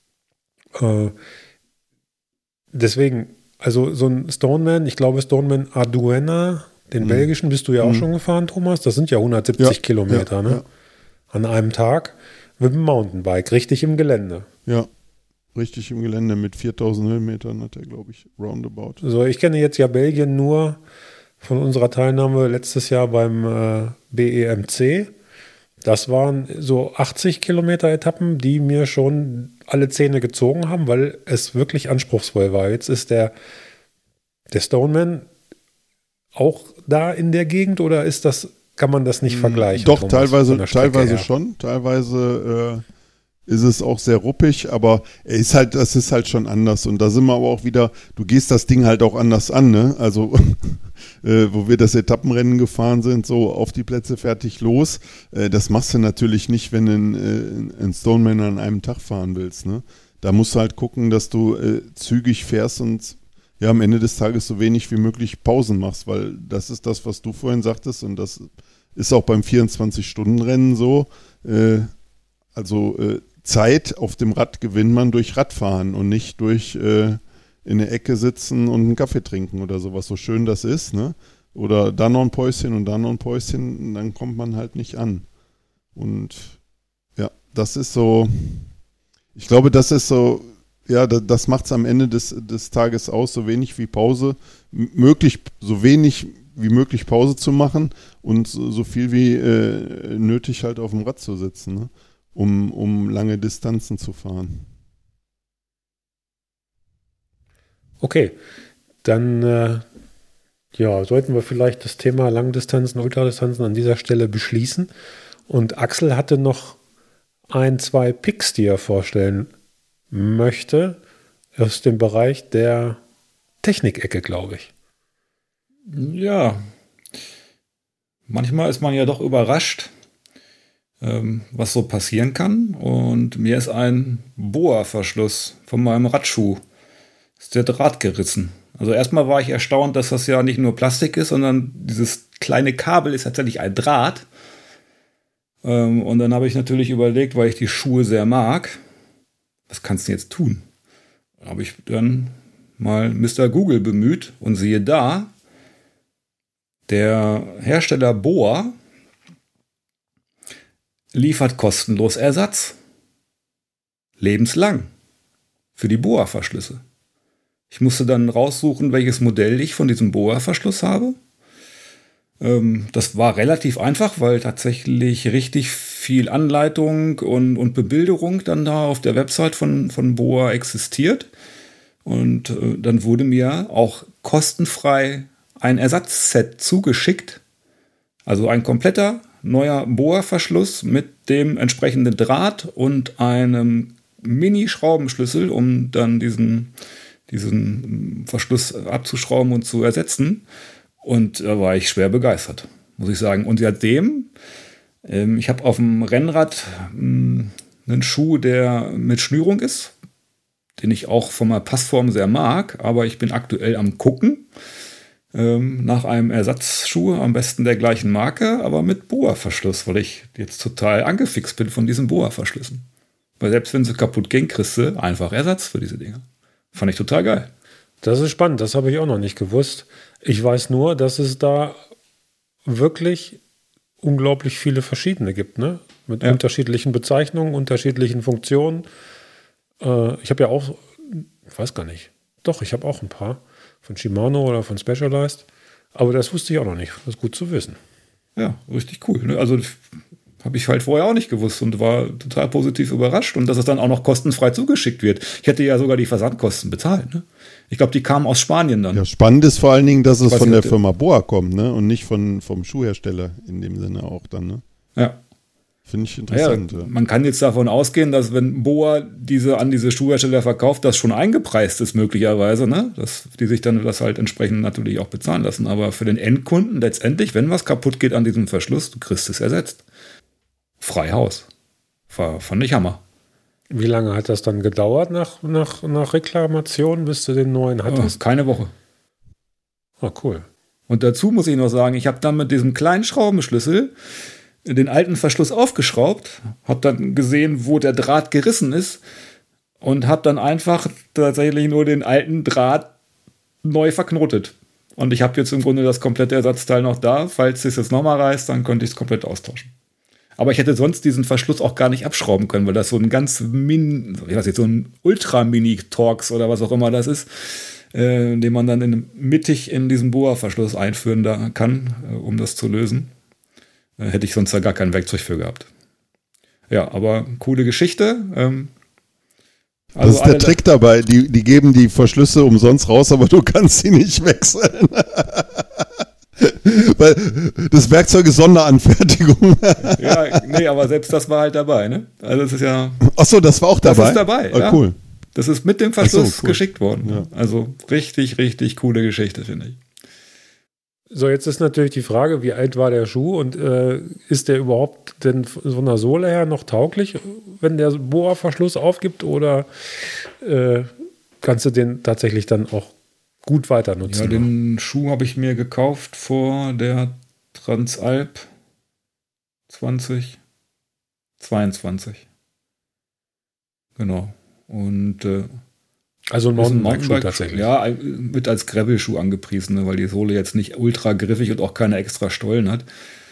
Deswegen, also so ein Stoneman, ich glaube Stoneman Arduena, den belgischen, bist du ja auch schon gefahren, Thomas. Das sind ja 170 Kilometer, ne? Ja. An einem Tag mit dem Mountainbike, richtig im Gelände. Ja, richtig im Gelände mit 4000 Höhenmetern hat er, glaube ich, roundabout. So, ich kenne jetzt ja Belgien nur von unserer Teilnahme letztes Jahr beim BEMC. Das waren so 80 Kilometer Etappen, die mir schon alle Zähne gezogen haben, weil es wirklich anspruchsvoll war. Jetzt ist der Stoneman auch da in der Gegend oder kann man das nicht vergleichen? Doch, Thomas, teilweise schon. Teilweise ist es auch sehr ruppig, aber das ist halt schon anders. Und da sind wir aber auch wieder, du gehst das Ding halt auch anders an, ne? Also, wo wir das Etappenrennen gefahren sind, so auf die Plätze fertig los. Das machst du natürlich nicht, wenn du einen Stoneman an einem Tag fahren willst, ne? Da musst du halt gucken, dass du zügig fährst und ja, am Ende des Tages so wenig wie möglich Pausen machst, weil das ist das, was du vorhin sagtest und das ist auch beim 24-Stunden-Rennen so. Zeit auf dem Rad gewinnt man durch Radfahren und nicht durch in der Ecke sitzen und einen Kaffee trinken oder sowas, so schön das ist, ne? Oder da noch ein Päuschen und da noch ein Päuschen, dann kommt man halt nicht an. Und ja, das ist so, ich glaube, das ist so, ja, das macht es am Ende des Tages aus, so wenig wie Pause, möglich so wenig wie möglich Pause zu machen und so viel wie nötig halt auf dem Rad zu sitzen, ne? um lange Distanzen zu fahren. Okay, dann sollten wir vielleicht das Thema Langdistanzen, Ultradistanzen an dieser Stelle beschließen. Und Axel hatte noch 2 Picks, die er vorstellen möchte, aus dem Bereich der Technikecke, glaube ich. Ja, manchmal ist man ja doch überrascht, was so passieren kann. Und mir ist ein Boa-Verschluss von meinem Radschuh, ist der Draht gerissen. Also erstmal war ich erstaunt, dass das ja nicht nur Plastik ist, sondern dieses kleine Kabel ist tatsächlich ein Draht. Und dann habe ich natürlich überlegt, weil ich die Schuhe sehr mag, was kannst du jetzt tun? Da habe ich dann mal Mr. Google bemüht und siehe da, der Hersteller Boa liefert kostenlos Ersatz. Lebenslang. Für die Boa-Verschlüsse. Ich musste dann raussuchen, welches Modell ich von diesem Boa-Verschluss habe. Das war relativ einfach, weil tatsächlich richtig viel Anleitung und Bebilderung dann da auf der Website von Boa existiert. Und dann wurde mir auch kostenfrei ein Ersatzset zugeschickt. Also ein kompletter neuer Boa-Verschluss mit dem entsprechenden Draht und einem Mini-Schraubenschlüssel, um dann diesen Verschluss abzuschrauben und zu ersetzen. Und da war ich schwer begeistert, muss ich sagen. Und seitdem, ich habe auf dem Rennrad einen Schuh, der mit Schnürung ist, den ich auch von der Passform sehr mag, aber ich bin aktuell am Gucken nach einem Ersatzschuh, am besten der gleichen Marke, aber mit Boa-Verschluss, weil ich jetzt total angefixt bin von diesen Boa-Verschlüssen. Weil selbst wenn sie kaputt gehen, kriegst du einfach Ersatz für diese Dinger. Fand ich total geil. Das ist spannend, das habe ich auch noch nicht gewusst. Ich weiß nur, dass es da wirklich unglaublich viele verschiedene gibt, ne? Mit unterschiedlichen Bezeichnungen, unterschiedlichen Funktionen. Ich habe ja auch, ich weiß gar nicht, doch, ich habe auch ein paar von Shimano oder von Specialized, aber das wusste ich auch noch nicht. Das ist gut zu wissen. Ja, richtig cool. Ne? Also habe ich halt vorher auch nicht gewusst und war total positiv überrascht und dass es dann auch noch kostenfrei zugeschickt wird. Ich hätte ja sogar die Versandkosten bezahlt. Ne? Ich glaube, die kamen aus Spanien dann. Ja, spannend ist vor allen Dingen, dass es von der Firma Boa kommt, ne? Und nicht vom Schuhhersteller in dem Sinne auch dann, ne? Ja. Finde ich interessant. Ja, man kann jetzt davon ausgehen, dass wenn Boa an diese Schuhhersteller verkauft, das schon eingepreist ist möglicherweise, ne? Dass die sich dann das halt entsprechend natürlich auch bezahlen lassen. Aber für den Endkunden letztendlich, wenn was kaputt geht an diesem Verschluss, du kriegst es ersetzt. Frei Haus. Fand ich Hammer. Wie lange hat das dann gedauert nach Reklamation, bis du den neuen hattest? Keine Woche. Oh, cool. Und dazu muss ich noch sagen, ich habe dann mit diesem kleinen Schraubenschlüssel den alten Verschluss aufgeschraubt, habe dann gesehen, wo der Draht gerissen ist und habe dann einfach tatsächlich nur den alten Draht neu verknotet. Und ich habe jetzt im Grunde das komplette Ersatzteil noch da. Falls es jetzt nochmal reißt, dann könnte ich es komplett austauschen. Aber ich hätte sonst diesen Verschluss auch gar nicht abschrauben können, weil das so ein ganz so ein Ultra-Mini-Torx oder was auch immer das ist, den man dann mittig in diesen Boa-Verschluss einführen kann, um das zu lösen. Hätte ich sonst da gar kein Werkzeug für gehabt. Ja, aber coole Geschichte. Also das ist der Trick dabei. Die geben die Verschlüsse umsonst raus, aber du kannst sie nicht wechseln. Weil das Werkzeug ist Sonderanfertigung. Ja, nee, aber selbst das war halt dabei, ne? Also das ist ja. Achso, das war auch dabei? Das ist dabei, ja. Cool. Das ist mit dem Verschluss cool. geschickt worden. Ja. Also richtig, richtig coole Geschichte, finde ich. So, jetzt ist natürlich die Frage, wie alt war der Schuh und ist der überhaupt denn von der Sohle her noch tauglich, wenn der Boa-Verschluss aufgibt, oder kannst du den tatsächlich dann auch gut weiter nutzen? Ja, den Schuh habe ich mir gekauft vor der Transalp 2022. Genau. Und also ein Mountainbike-Schuh tatsächlich. Ja, wird als Gravel-Schuh angepriesen, ne, weil die Sohle jetzt nicht ultra griffig und auch keine extra Stollen hat.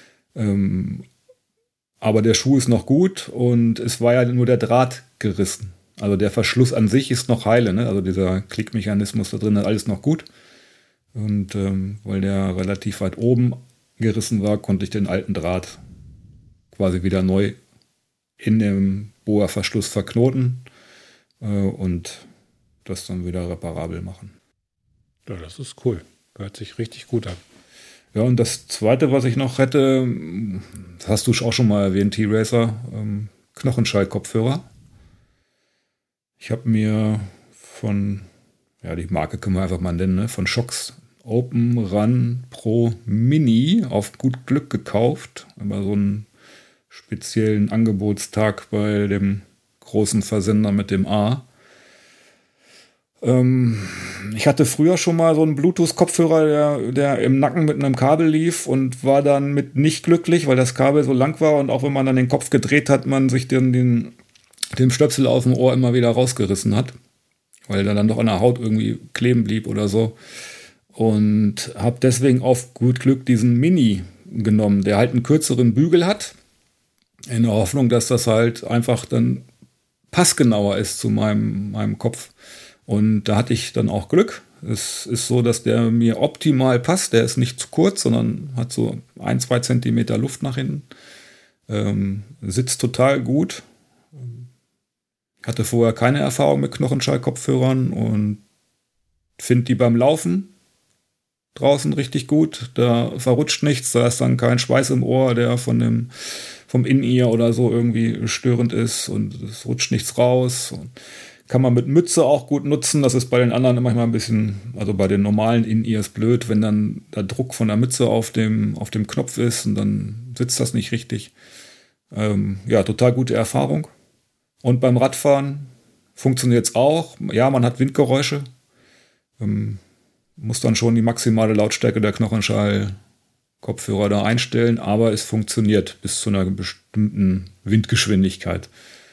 Aber der Schuh ist noch gut und es war ja nur der Draht gerissen. Also der Verschluss an sich ist noch heile, ne? Also dieser Klickmechanismus da drin ist alles noch gut. Und weil der relativ weit oben gerissen war, konnte ich den alten Draht quasi wieder neu in dem Bohrverschluss verknoten und das dann wieder reparabel machen. Ja, das ist cool. Hört sich richtig gut an. Ja, und das Zweite, was ich noch hätte, das hast du auch schon mal erwähnt, T-Racer, Knochenschall-Kopfhörer. Ich habe mir die Marke können wir einfach mal nennen, ne, von Shox Open Run Pro Mini auf gut Glück gekauft. Über so einen speziellen Angebotstag bei dem großen Versender mit dem A. Ich hatte früher schon mal so einen Bluetooth-Kopfhörer, der im Nacken mit einem Kabel lief und war dann mit nicht glücklich, weil das Kabel so lang war und auch wenn man dann den Kopf gedreht hat, man sich dann den Stöpsel aus dem Ohr immer wieder rausgerissen hat, weil der dann doch an der Haut irgendwie kleben blieb oder so. Und habe deswegen auf gut Glück diesen Mini genommen, der halt einen kürzeren Bügel hat, in der Hoffnung, dass das halt einfach dann passgenauer ist zu meinem Kopf. Und da hatte ich dann auch Glück. Es ist so, dass der mir optimal passt. Der ist nicht zu kurz, sondern hat so 1-2 Zentimeter Luft nach hinten. Sitzt total gut. Hatte vorher keine Erfahrung mit Knochenschall-Kopfhörern und finde die beim Laufen draußen richtig gut. Da verrutscht nichts, da ist dann kein Schweiß im Ohr, der vom In-Ear oder so irgendwie störend ist und es rutscht nichts raus. Und kann man mit Mütze auch gut nutzen. Das ist bei den anderen manchmal ein bisschen, also bei den normalen In-Ears blöd, wenn dann der Druck von der Mütze auf dem Knopf ist und dann sitzt das nicht richtig. Total gute Erfahrung. Und beim Radfahren funktioniert es auch. Ja, man hat Windgeräusche. Muss dann schon die maximale Lautstärke der Knochenschall-Kopfhörer da einstellen, aber es funktioniert bis zu einer bestimmten Windgeschwindigkeit.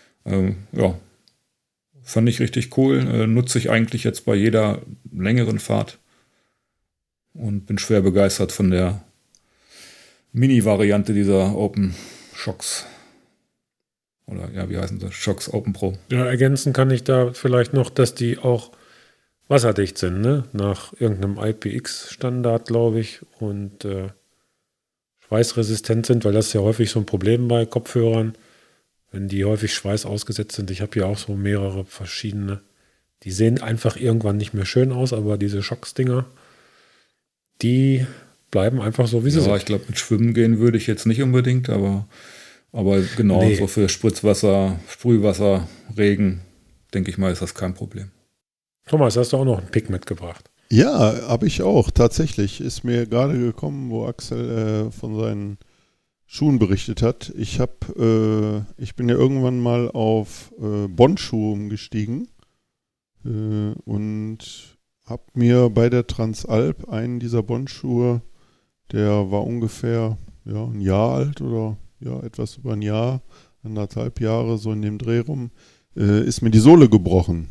Fand ich richtig cool. Nutze ich eigentlich jetzt bei jeder längeren Fahrt und bin schwer begeistert von der Mini-Variante dieser Open Shox. Oder ja, wie heißen sie? Shox Open Pro. Ja, ergänzen kann ich da vielleicht noch, dass die auch wasserdicht sind, ne? Nach irgendeinem IPX-Standard, glaube ich, und schweißresistent sind, weil das ist ja häufig so ein Problem bei Kopfhörern, wenn die häufig Schweiß ausgesetzt sind. Ich habe hier auch so mehrere verschiedene. Die sehen einfach irgendwann nicht mehr schön aus, aber diese Shox-Dinger, die bleiben einfach so, wie sie sind. Ja, ich glaube, mit Schwimmen gehen würde ich jetzt nicht unbedingt, aber genau, nee. So für Spritzwasser, Sprühwasser, Regen, denke ich mal, ist das kein Problem. Thomas, hast du auch noch einen Pick mitgebracht? Ja, habe ich auch. Tatsächlich ist mir gerade gekommen, wo Axel von seinen Schuhen berichtet hat. Ich bin ja irgendwann mal auf Bond-Schuhe umgestiegen und habe mir bei der Transalp einen dieser Bond-Schuhe, der war ungefähr ein Jahr alt oder etwas über ein Jahr, 1,5 Jahre, so in dem Dreh rum, ist mir die Sohle gebrochen.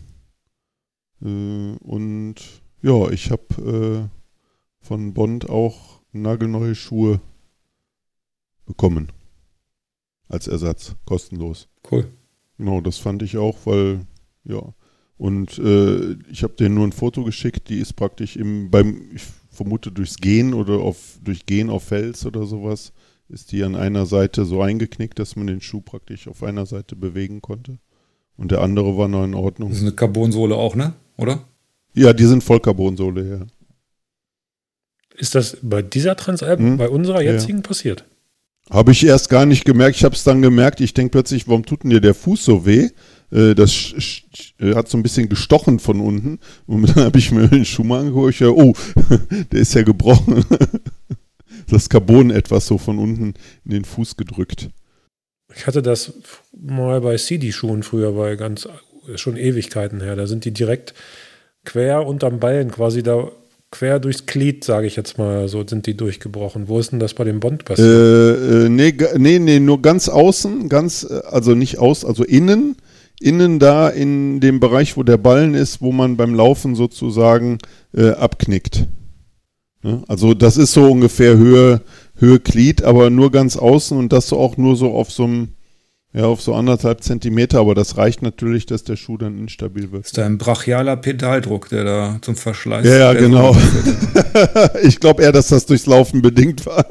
Und ja, ich habe von Bond auch nagelneue Schuhe bekommen. Als Ersatz, kostenlos. Cool. Genau, das fand ich auch, weil, ja. Und ich habe denen nur ein Foto geschickt, die ist praktisch ich vermute durchs Gehen oder durch Gehen auf Fels oder sowas, ist die an einer Seite so eingeknickt, dass man den Schuh praktisch auf einer Seite bewegen konnte. Und der andere war noch in Ordnung. Das ist eine Carbonsohle auch, ne? Oder? Ja, die sind voll Carbonsohle, ja. Ist das bei dieser Transalp, bei unserer jetzigen passiert? Habe ich erst gar nicht gemerkt. Ich habe es dann gemerkt. Ich denke plötzlich, warum tut denn dir der Fuß so weh? Das hat so ein bisschen gestochen von unten. Und dann habe ich mir den Schuh mal angeguckt. Der ist ja gebrochen. Das Carbon etwas so von unten in den Fuß gedrückt. Ich hatte das mal bei CD-Schuhen früher, schon Ewigkeiten her. Da sind die direkt quer unterm Ballen, quasi da quer durchs Glied, sage ich jetzt mal, so sind die durchgebrochen. Wo ist denn das bei dem Bond passiert? Nee, nur ganz außen, also nicht also innen da in dem Bereich, wo der Ballen ist, wo man beim Laufen sozusagen abknickt. Ne? Also das ist so ungefähr Höhe Glied, aber nur ganz außen und das so auch nur so auf so einem Ja, auf so 1,5 Zentimeter, aber das reicht natürlich, dass der Schuh dann instabil wird. Das ist da ein brachialer Pedaldruck, der da zum Verschleiß. Ja, genau. Ich glaube eher, dass das durchs Laufen bedingt war.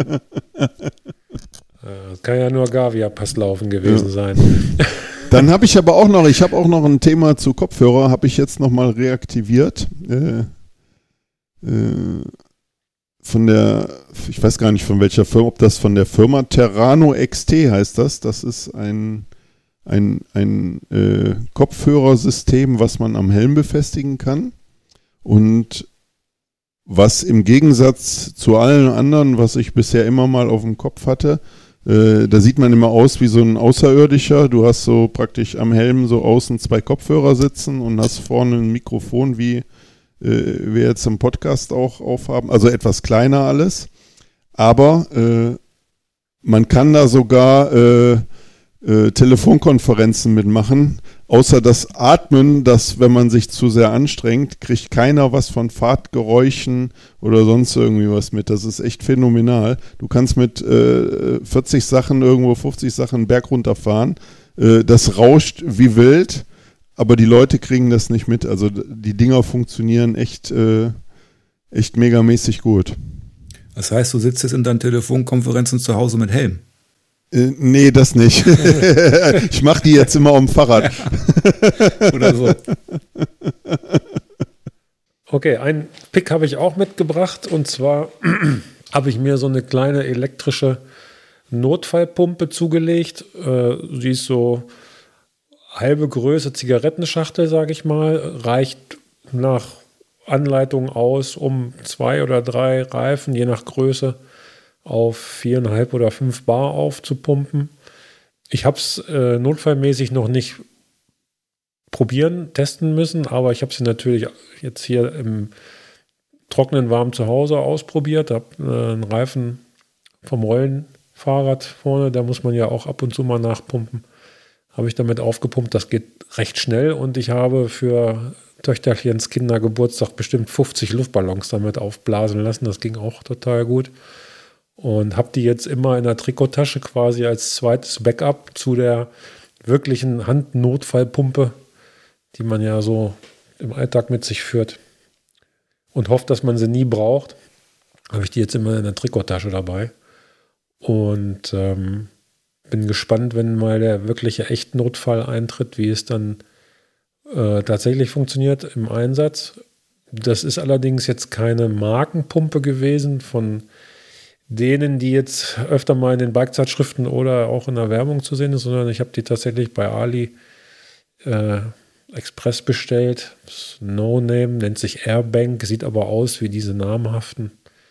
Das kann ja nur Gavia-Passlaufen gewesen sein. Dann habe ich aber auch noch, ein Thema zu Kopfhörer, habe ich jetzt nochmal reaktiviert. Ich weiß gar nicht von welcher Firma, ob das von der Firma Terrano XT heißt das. Das ist ein Kopfhörersystem, was man am Helm befestigen kann. Und was im Gegensatz zu allen anderen, was ich bisher immer mal auf dem Kopf hatte, da sieht man immer aus wie so ein Außerirdischer. Du hast so praktisch am Helm so außen 2 Kopfhörer sitzen und hast vorne ein Mikrofon, wie wir jetzt im Podcast auch aufhaben. Also etwas kleiner alles. Aber man kann da sogar Telefonkonferenzen mitmachen. Außer das Atmen, das, wenn man sich zu sehr anstrengt, kriegt keiner was von Fahrtgeräuschen oder sonst irgendwie was mit. Das ist echt phänomenal. Du kannst mit 40 Sachen irgendwo 50 Sachen einen Berg runterfahren. Das rauscht wie wild, aber die Leute kriegen das nicht mit. Also die Dinger funktionieren echt megamäßig gut. Das heißt, du sitzt jetzt in deinen Telefonkonferenzen zu Hause mit Helm? Nee, das nicht. Ich mache die jetzt immer am Fahrrad. Oder so. Okay, einen Pick habe ich auch mitgebracht. Und zwar habe ich mir so eine kleine elektrische Notfallpumpe zugelegt. Sie ist so halbe Größe Zigarettenschachtel, sage ich mal. Reicht nach Anleitung aus, um 2 oder 3 Reifen, je nach Größe, auf 4,5 oder 5 Bar aufzupumpen. Ich habe es notfallmäßig noch nicht testen müssen, aber ich habe sie natürlich jetzt hier im trockenen warm zu Hause ausprobiert. Habe einen Reifen vom Rollenfahrrad vorne, da muss man ja auch ab und zu mal nachpumpen. Habe ich damit aufgepumpt, das geht recht schnell und ich habe für Töchterchens Kindergeburtstag bestimmt 50 Luftballons damit aufblasen lassen. Das ging auch total gut. Und habe die jetzt immer in der Trikottasche quasi als zweites Backup zu der wirklichen Handnotfallpumpe, die man ja so im Alltag mit sich führt und hofft, dass man sie nie braucht. Habe ich die jetzt immer in der Trikottasche dabei. Und bin gespannt, wenn mal der wirkliche Echtnotfall eintritt, wie es dann tatsächlich funktioniert im Einsatz. Das ist allerdings jetzt keine Markenpumpe gewesen von denen, die jetzt öfter mal in den Bike-Zeitschriften oder auch in der Werbung zu sehen ist, sondern ich habe die tatsächlich bei Ali Express bestellt. No Name, nennt sich Airbank, sieht aber aus wie diese namhaften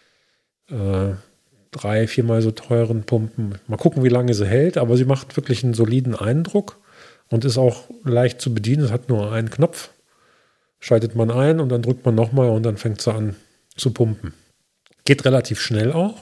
3-4 Mal so teuren Pumpen. Mal gucken, wie lange sie hält, aber sie macht wirklich einen soliden Eindruck und ist auch leicht zu bedienen. Es hat nur einen Knopf, schaltet man ein und dann drückt man nochmal und dann fängt sie an zu pumpen. Geht relativ schnell auch.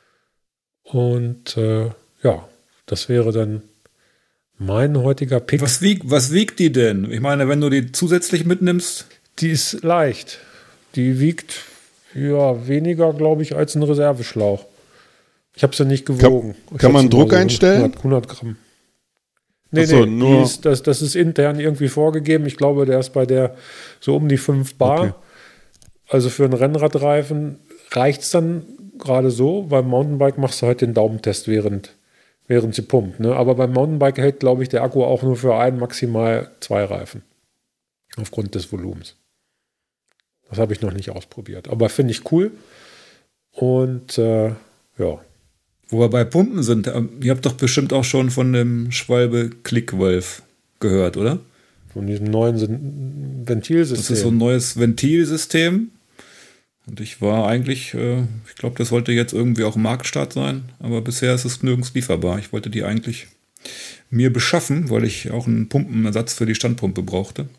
Und ja, das wäre dann mein heutiger Pick. Was wiegt die denn? Ich meine, wenn du die zusätzlich mitnimmst? Die ist leicht. Die wiegt ja weniger, glaube ich, als ein Reserveschlauch. Ich habe sie nicht gewogen. Kann man Druck einstellen? 100 Gramm. Nee, so, nee, das ist intern irgendwie vorgegeben. Ich glaube, der ist bei der so um die 5 Bar. Okay. Also für einen Rennradreifen reicht es dann gerade so. Beim Mountainbike machst du halt den Daumentest, während sie pumpt. Ne? Aber beim Mountainbike hält, glaube ich, der Akku auch nur für maximal 2 Reifen. Aufgrund des Volumens. Das habe ich noch nicht ausprobiert. Aber finde ich cool. Und ja. Wo wir bei Pumpen sind, ihr habt doch bestimmt auch schon von dem Schwalbe Clickwolf gehört, oder? Von diesem neuen Ventilsystem. Das ist so ein neues Ventilsystem. Und ich war eigentlich, ich glaube, das sollte jetzt irgendwie auch Marktstart sein, aber bisher ist es nirgends lieferbar. Ich wollte die eigentlich mir beschaffen, weil ich auch einen Pumpenersatz für die Standpumpe brauchte.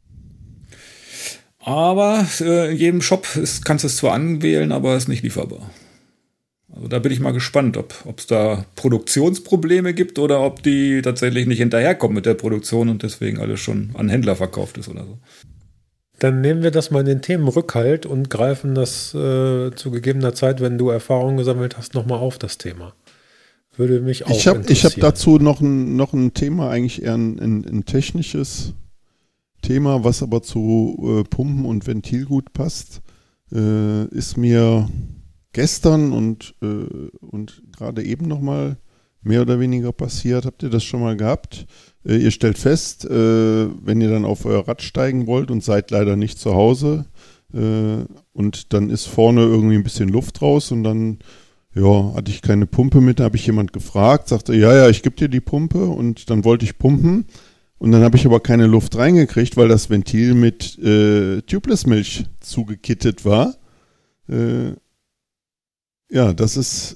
Aber in jedem Shop kannst du es zwar anwählen, aber es ist nicht lieferbar. Also da bin ich mal gespannt, ob es da Produktionsprobleme gibt oder ob die tatsächlich nicht hinterherkommen mit der Produktion und deswegen alles schon an Händler verkauft ist oder so. Dann nehmen wir das mal in den Themenrückhalt und greifen das zu gegebener Zeit, wenn du Erfahrungen gesammelt hast, nochmal auf das Thema. Würde mich auch Ich habe interessieren. dazu noch ein Thema, eigentlich eher ein technisches Thema, was aber zu Pumpen und Ventil gut passt. Ist mir gestern und gerade eben nochmal mehr oder weniger passiert. Habt ihr das schon mal gehabt? Ihr stellt fest, wenn ihr dann auf euer Rad steigen wollt und seid leider nicht zu Hause und dann ist vorne irgendwie ein bisschen Luft raus und dann hatte ich keine Pumpe mit, da habe ich jemand gefragt, sagte, ja, ich gebe dir die Pumpe und dann wollte ich pumpen und dann habe ich aber keine Luft reingekriegt, weil das Ventil mit Tubeless-Milch zugekittet war. Das ist,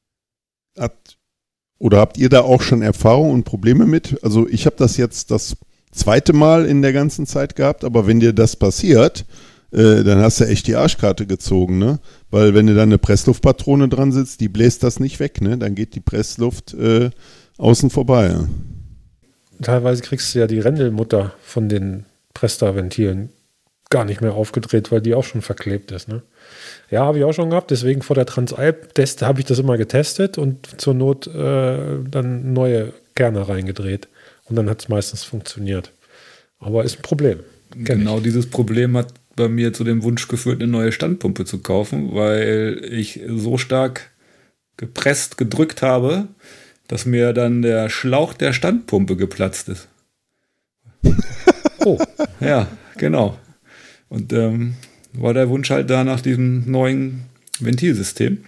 habt ihr da auch schon Erfahrung und Probleme mit? Also ich habe das jetzt das zweite Mal in der ganzen Zeit gehabt, aber wenn dir das passiert, dann hast du echt die Arschkarte gezogen, ne? Weil wenn du da eine Pressluftpatrone dran sitzt, die bläst das nicht weg, ne? Dann geht die Pressluft außen vorbei. Ja? Teilweise kriegst du ja die Rändelmutter von den Presta-Ventilen gar nicht mehr aufgedreht, weil die auch schon verklebt ist, ne? Ja, habe ich auch schon gehabt, deswegen vor der Transalp-Test habe ich das immer getestet und zur Not dann neue Kerne reingedreht. Und dann hat es meistens funktioniert. Aber ist ein Problem. Genau dieses Problem hat bei mir zu dem Wunsch geführt, eine neue Standpumpe zu kaufen, weil ich so stark gepresst, gedrückt habe, dass mir dann der Schlauch der Standpumpe geplatzt ist. Oh. Ja, genau. Und war der Wunsch halt da nach diesem neuen Ventilsystem.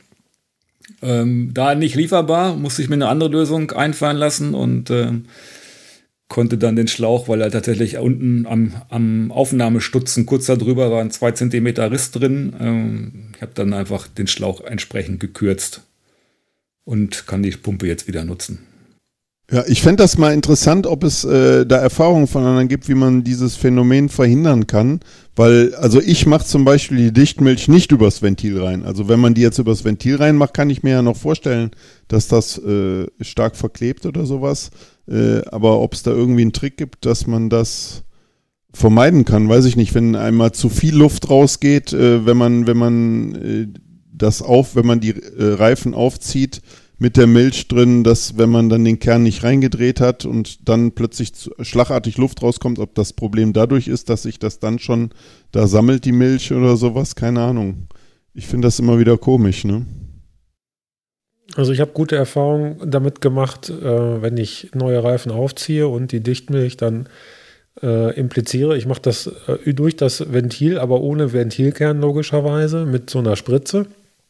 Da nicht lieferbar, musste ich mir eine andere Lösung einfallen lassen und konnte dann den Schlauch, weil er tatsächlich unten am Aufnahmestutzen kurz darüber war ein 2 Zentimeter Riss drin. Ich habe dann einfach den Schlauch entsprechend gekürzt und kann die Pumpe jetzt wieder nutzen. Ja, ich fände das mal interessant, ob es da Erfahrungen von anderen gibt, wie man dieses Phänomen verhindern kann, weil, also ich mache zum Beispiel die Dichtmilch nicht übers Ventil rein. Also wenn man die jetzt übers Ventil reinmacht, kann ich mir ja noch vorstellen, dass das stark verklebt oder sowas. Aber ob es da irgendwie einen Trick gibt, dass man das vermeiden kann, weiß ich nicht. Wenn einmal zu viel Luft rausgeht, wenn man die Reifen aufzieht mit der Milch drin, dass wenn man dann den Kern nicht reingedreht hat und dann plötzlich schlagartig Luft rauskommt, ob das Problem dadurch ist, dass sich das dann schon da sammelt, die Milch oder sowas, keine Ahnung. Ich finde das immer wieder komisch, ne? Also ich habe gute Erfahrungen damit gemacht, wenn ich neue Reifen aufziehe und die Dichtmilch dann impliziere. Ich mache das durch das Ventil, aber ohne Ventilkern logischerweise, mit so einer Spritze.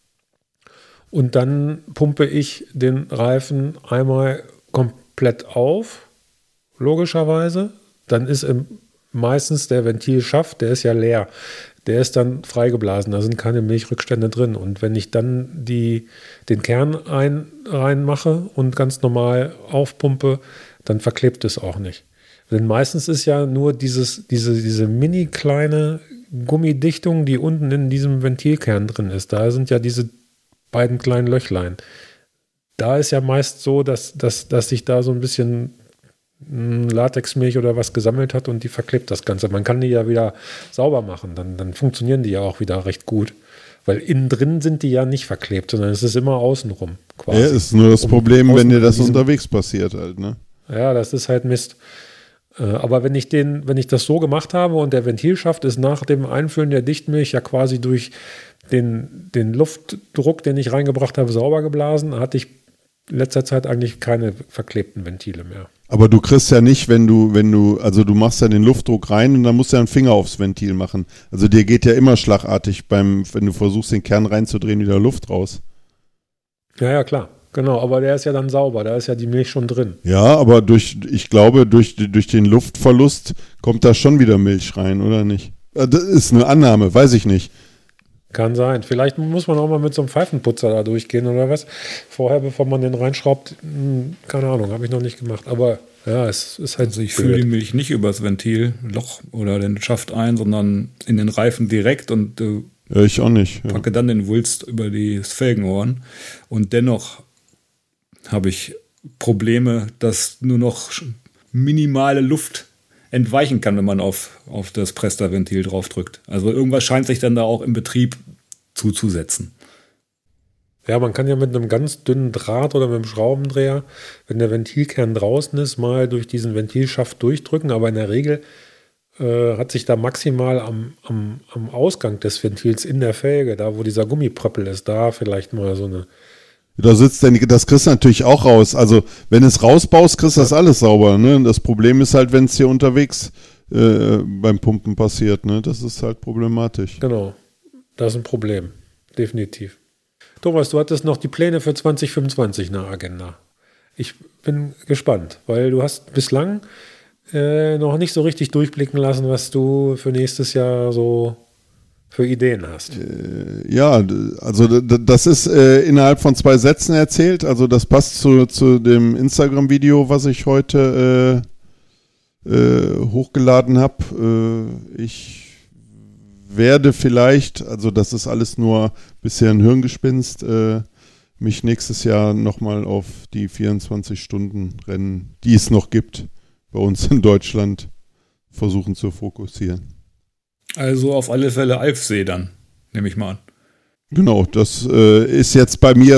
Und dann pumpe ich den Reifen einmal komplett auf, logischerweise. Dann ist meistens der Ventilschaft, der ist ja leer. Der ist dann freigeblasen, da sind keine Milchrückstände drin. Und wenn ich dann den Kern reinmache und ganz normal aufpumpe, dann verklebt es auch nicht. Denn meistens ist ja nur diese mini kleine Gummidichtung, die unten in diesem Ventilkern drin ist. Da sind ja diese beiden kleinen Löchlein. Da ist ja meist so, dass sich da so ein bisschen Latexmilch oder was gesammelt hat und die verklebt das Ganze. Man kann die ja wieder sauber machen, dann funktionieren die ja auch wieder recht gut. Weil innen drin sind die ja nicht verklebt, sondern es ist immer außenrum quasi. Ja, ist nur das Problem, wenn dir das unterwegs passiert halt, ne? Ja, das ist halt Mist. Aber wenn ich das so gemacht habe und der Ventilschaft ist nach dem Einfüllen der Dichtmilch ja quasi durch den Luftdruck, den ich reingebracht habe, sauber geblasen, hatte ich in letzter Zeit eigentlich keine verklebten Ventile mehr. Aber du kriegst ja nicht, also du machst ja den Luftdruck rein und dann musst du ja einen Finger aufs Ventil machen. Also dir geht ja immer schlagartig wenn du versuchst, den Kern reinzudrehen, wieder Luft raus. Ja, klar. Genau, aber der ist ja dann sauber, da ist ja die Milch schon drin. Ja, aber ich glaube, durch den Luftverlust kommt da schon wieder Milch rein, oder nicht? Das ist eine Annahme, weiß ich nicht. Kann sein. Vielleicht muss man auch mal mit so einem Pfeifenputzer da durchgehen oder was. Vorher, bevor man den reinschraubt, keine Ahnung, habe ich noch nicht gemacht. Aber ja, es ist halt. Also ich fülle die Milch nicht übers Ventilloch oder den Schaft ein, sondern in den Reifen direkt und ja, ich auch nicht. Ja. Packe dann den Wulst über das Felgenhorn. Und dennoch habe ich Probleme, dass nur noch minimale Luft entweichen kann, wenn man auf das Presta-Ventil draufdrückt. Also irgendwas scheint sich dann da auch im Betrieb zuzusetzen. Ja, man kann ja mit einem ganz dünnen Draht oder mit einem Schraubendreher, wenn der Ventilkern draußen ist, mal durch diesen Ventilschaft durchdrücken, aber in der Regel hat sich da maximal am Ausgang des Ventils in der Felge, da wo dieser Gummipröppel ist, da vielleicht mal so eine. Da sitzt das kriegst du natürlich auch raus. Also wenn du es rausbaust, kriegst du das alles sauber. Ne? Das Problem ist halt, wenn es hier unterwegs beim Pumpen passiert. Ne? Das ist halt problematisch. Genau, das ist ein Problem, definitiv. Thomas, du hattest noch die Pläne für 2025 in der Agenda. Ich bin gespannt, weil du hast bislang noch nicht so richtig durchblicken lassen, was du für nächstes Jahr so für Ideen hast. Ja, also das ist innerhalb von 2 Sätzen erzählt. Also das passt zu dem Instagram-Video, was ich heute hochgeladen habe. Ich werde vielleicht, also das ist alles nur bisher ein Hirngespinst, mich nächstes Jahr nochmal auf die 24-Stunden-Rennen, die es noch gibt, bei uns in Deutschland versuchen zu fokussieren. Also auf alle Fälle Alfsee dann, nehme ich mal an. Genau, das ist jetzt bei mir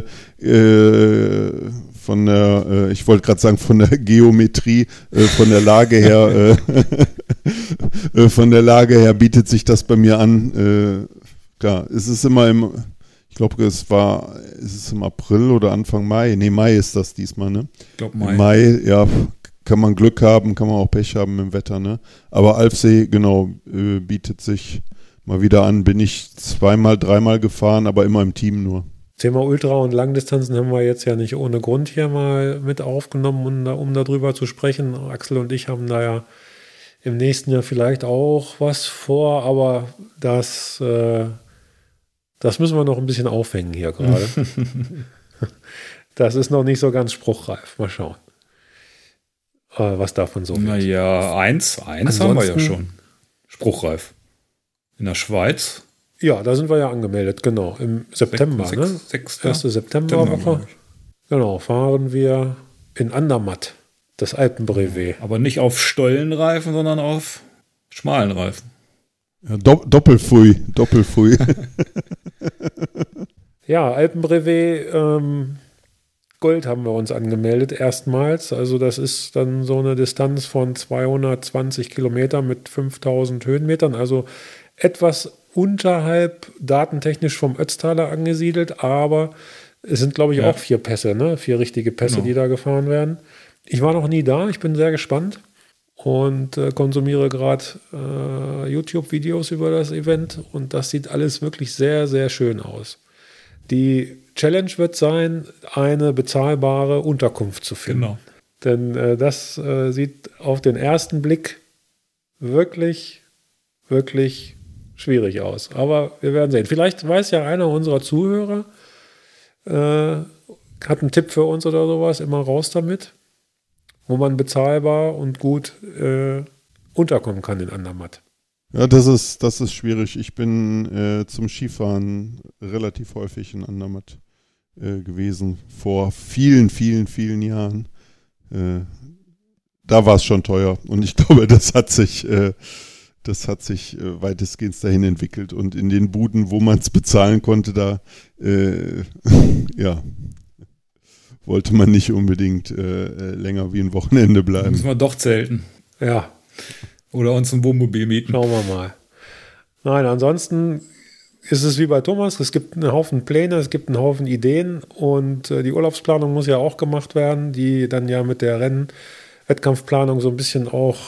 von der, ich wollte gerade sagen von der Geometrie, von der Lage her, bietet sich das bei mir an. Klar, es ist immer ich glaube, ist es im April oder Anfang Mai? Nee, Mai ist das diesmal, ne? Ich glaube Mai. Im Mai, ja, kann man Glück haben, kann man auch Pech haben mit dem Wetter, ne? Aber Alfsee, genau, bietet sich mal wieder an. Bin ich 2-mal, 3-mal gefahren, aber immer im Team nur. Thema Ultra- und Langdistanzen haben wir jetzt ja nicht ohne Grund hier mal mit aufgenommen, um darüber zu sprechen. Axel und ich haben da ja im nächsten Jahr vielleicht auch was vor, aber das müssen wir noch ein bisschen aufhängen hier gerade. Das ist noch nicht so ganz spruchreif. Mal schauen, was davon so wird. Naja, eins haben wir ja schon. Spruchreif. In der Schweiz. Ja, da sind wir ja angemeldet, genau. Im September, 6. Erste Septemberwoche. Genau, fahren wir in Andermatt, das Alpenbrevet. Aber nicht auf Stollenreifen, sondern auf schmalen Reifen. Ja, Doppelfui. Ja, Alpenbrevet Gold haben wir uns angemeldet, erstmals. Also das ist dann so eine Distanz von 220 Kilometern mit 5000 Höhenmetern, also etwas unterhalb datentechnisch vom Ötztaler angesiedelt, aber es sind, glaube ich, auch 4 Pässe, ne? 4 richtige Pässe, die da gefahren werden. Ich war noch nie da, ich bin sehr gespannt und konsumiere gerade YouTube-Videos über das Event und das sieht alles wirklich sehr, sehr schön aus. Die Challenge wird sein, eine bezahlbare Unterkunft zu finden. Genau. Denn das sieht auf den ersten Blick wirklich, wirklich schwierig aus. Aber wir werden sehen. Vielleicht weiß ja einer unserer Zuhörer, hat einen Tipp für uns oder sowas, immer raus damit, wo man bezahlbar und gut unterkommen kann in Andermatt. Ja, das ist schwierig. Ich bin zum Skifahren relativ häufig in Andermatt gewesen, vor vielen, vielen, vielen Jahren. Da war es schon teuer und ich glaube, das hat sich weitestgehend dahin entwickelt und in den Buden, wo man es bezahlen konnte, da wollte man nicht unbedingt länger wie ein Wochenende bleiben. Müssen wir doch zelten. Ja. Oder uns ein Wohnmobil mieten. Schauen wir mal. Nein, ansonsten ist es wie bei Thomas, es gibt einen Haufen Pläne, es gibt einen Haufen Ideen und die Urlaubsplanung muss ja auch gemacht werden, die dann ja mit der Wettkampfplanung so ein bisschen auch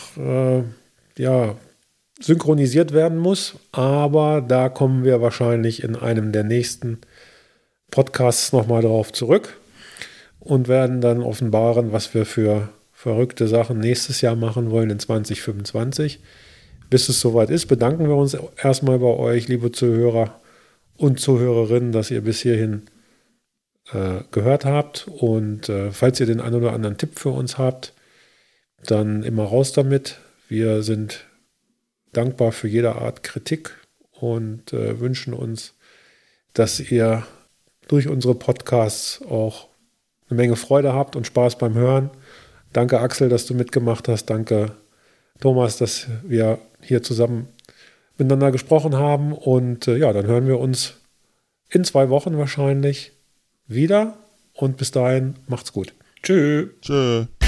synchronisiert werden muss. Aber da kommen wir wahrscheinlich in einem der nächsten Podcasts nochmal drauf zurück und werden dann offenbaren, was wir für verrückte Sachen nächstes Jahr machen wollen in 2025. Bis es soweit ist, bedanken wir uns erstmal bei euch, liebe Zuhörer und Zuhörerinnen, dass ihr bis hierhin gehört habt. Und falls ihr den einen oder anderen Tipp für uns habt, dann immer raus damit. Wir sind dankbar für jede Art Kritik und wünschen uns, dass ihr durch unsere Podcasts auch eine Menge Freude habt und Spaß beim Hören. Danke, Axel, dass du mitgemacht hast. Danke, Thomas, dass wir hier zusammen miteinander gesprochen haben. Und dann hören wir uns in 2 Wochen wahrscheinlich wieder. Und bis dahin macht's gut. Tschö. Tschö.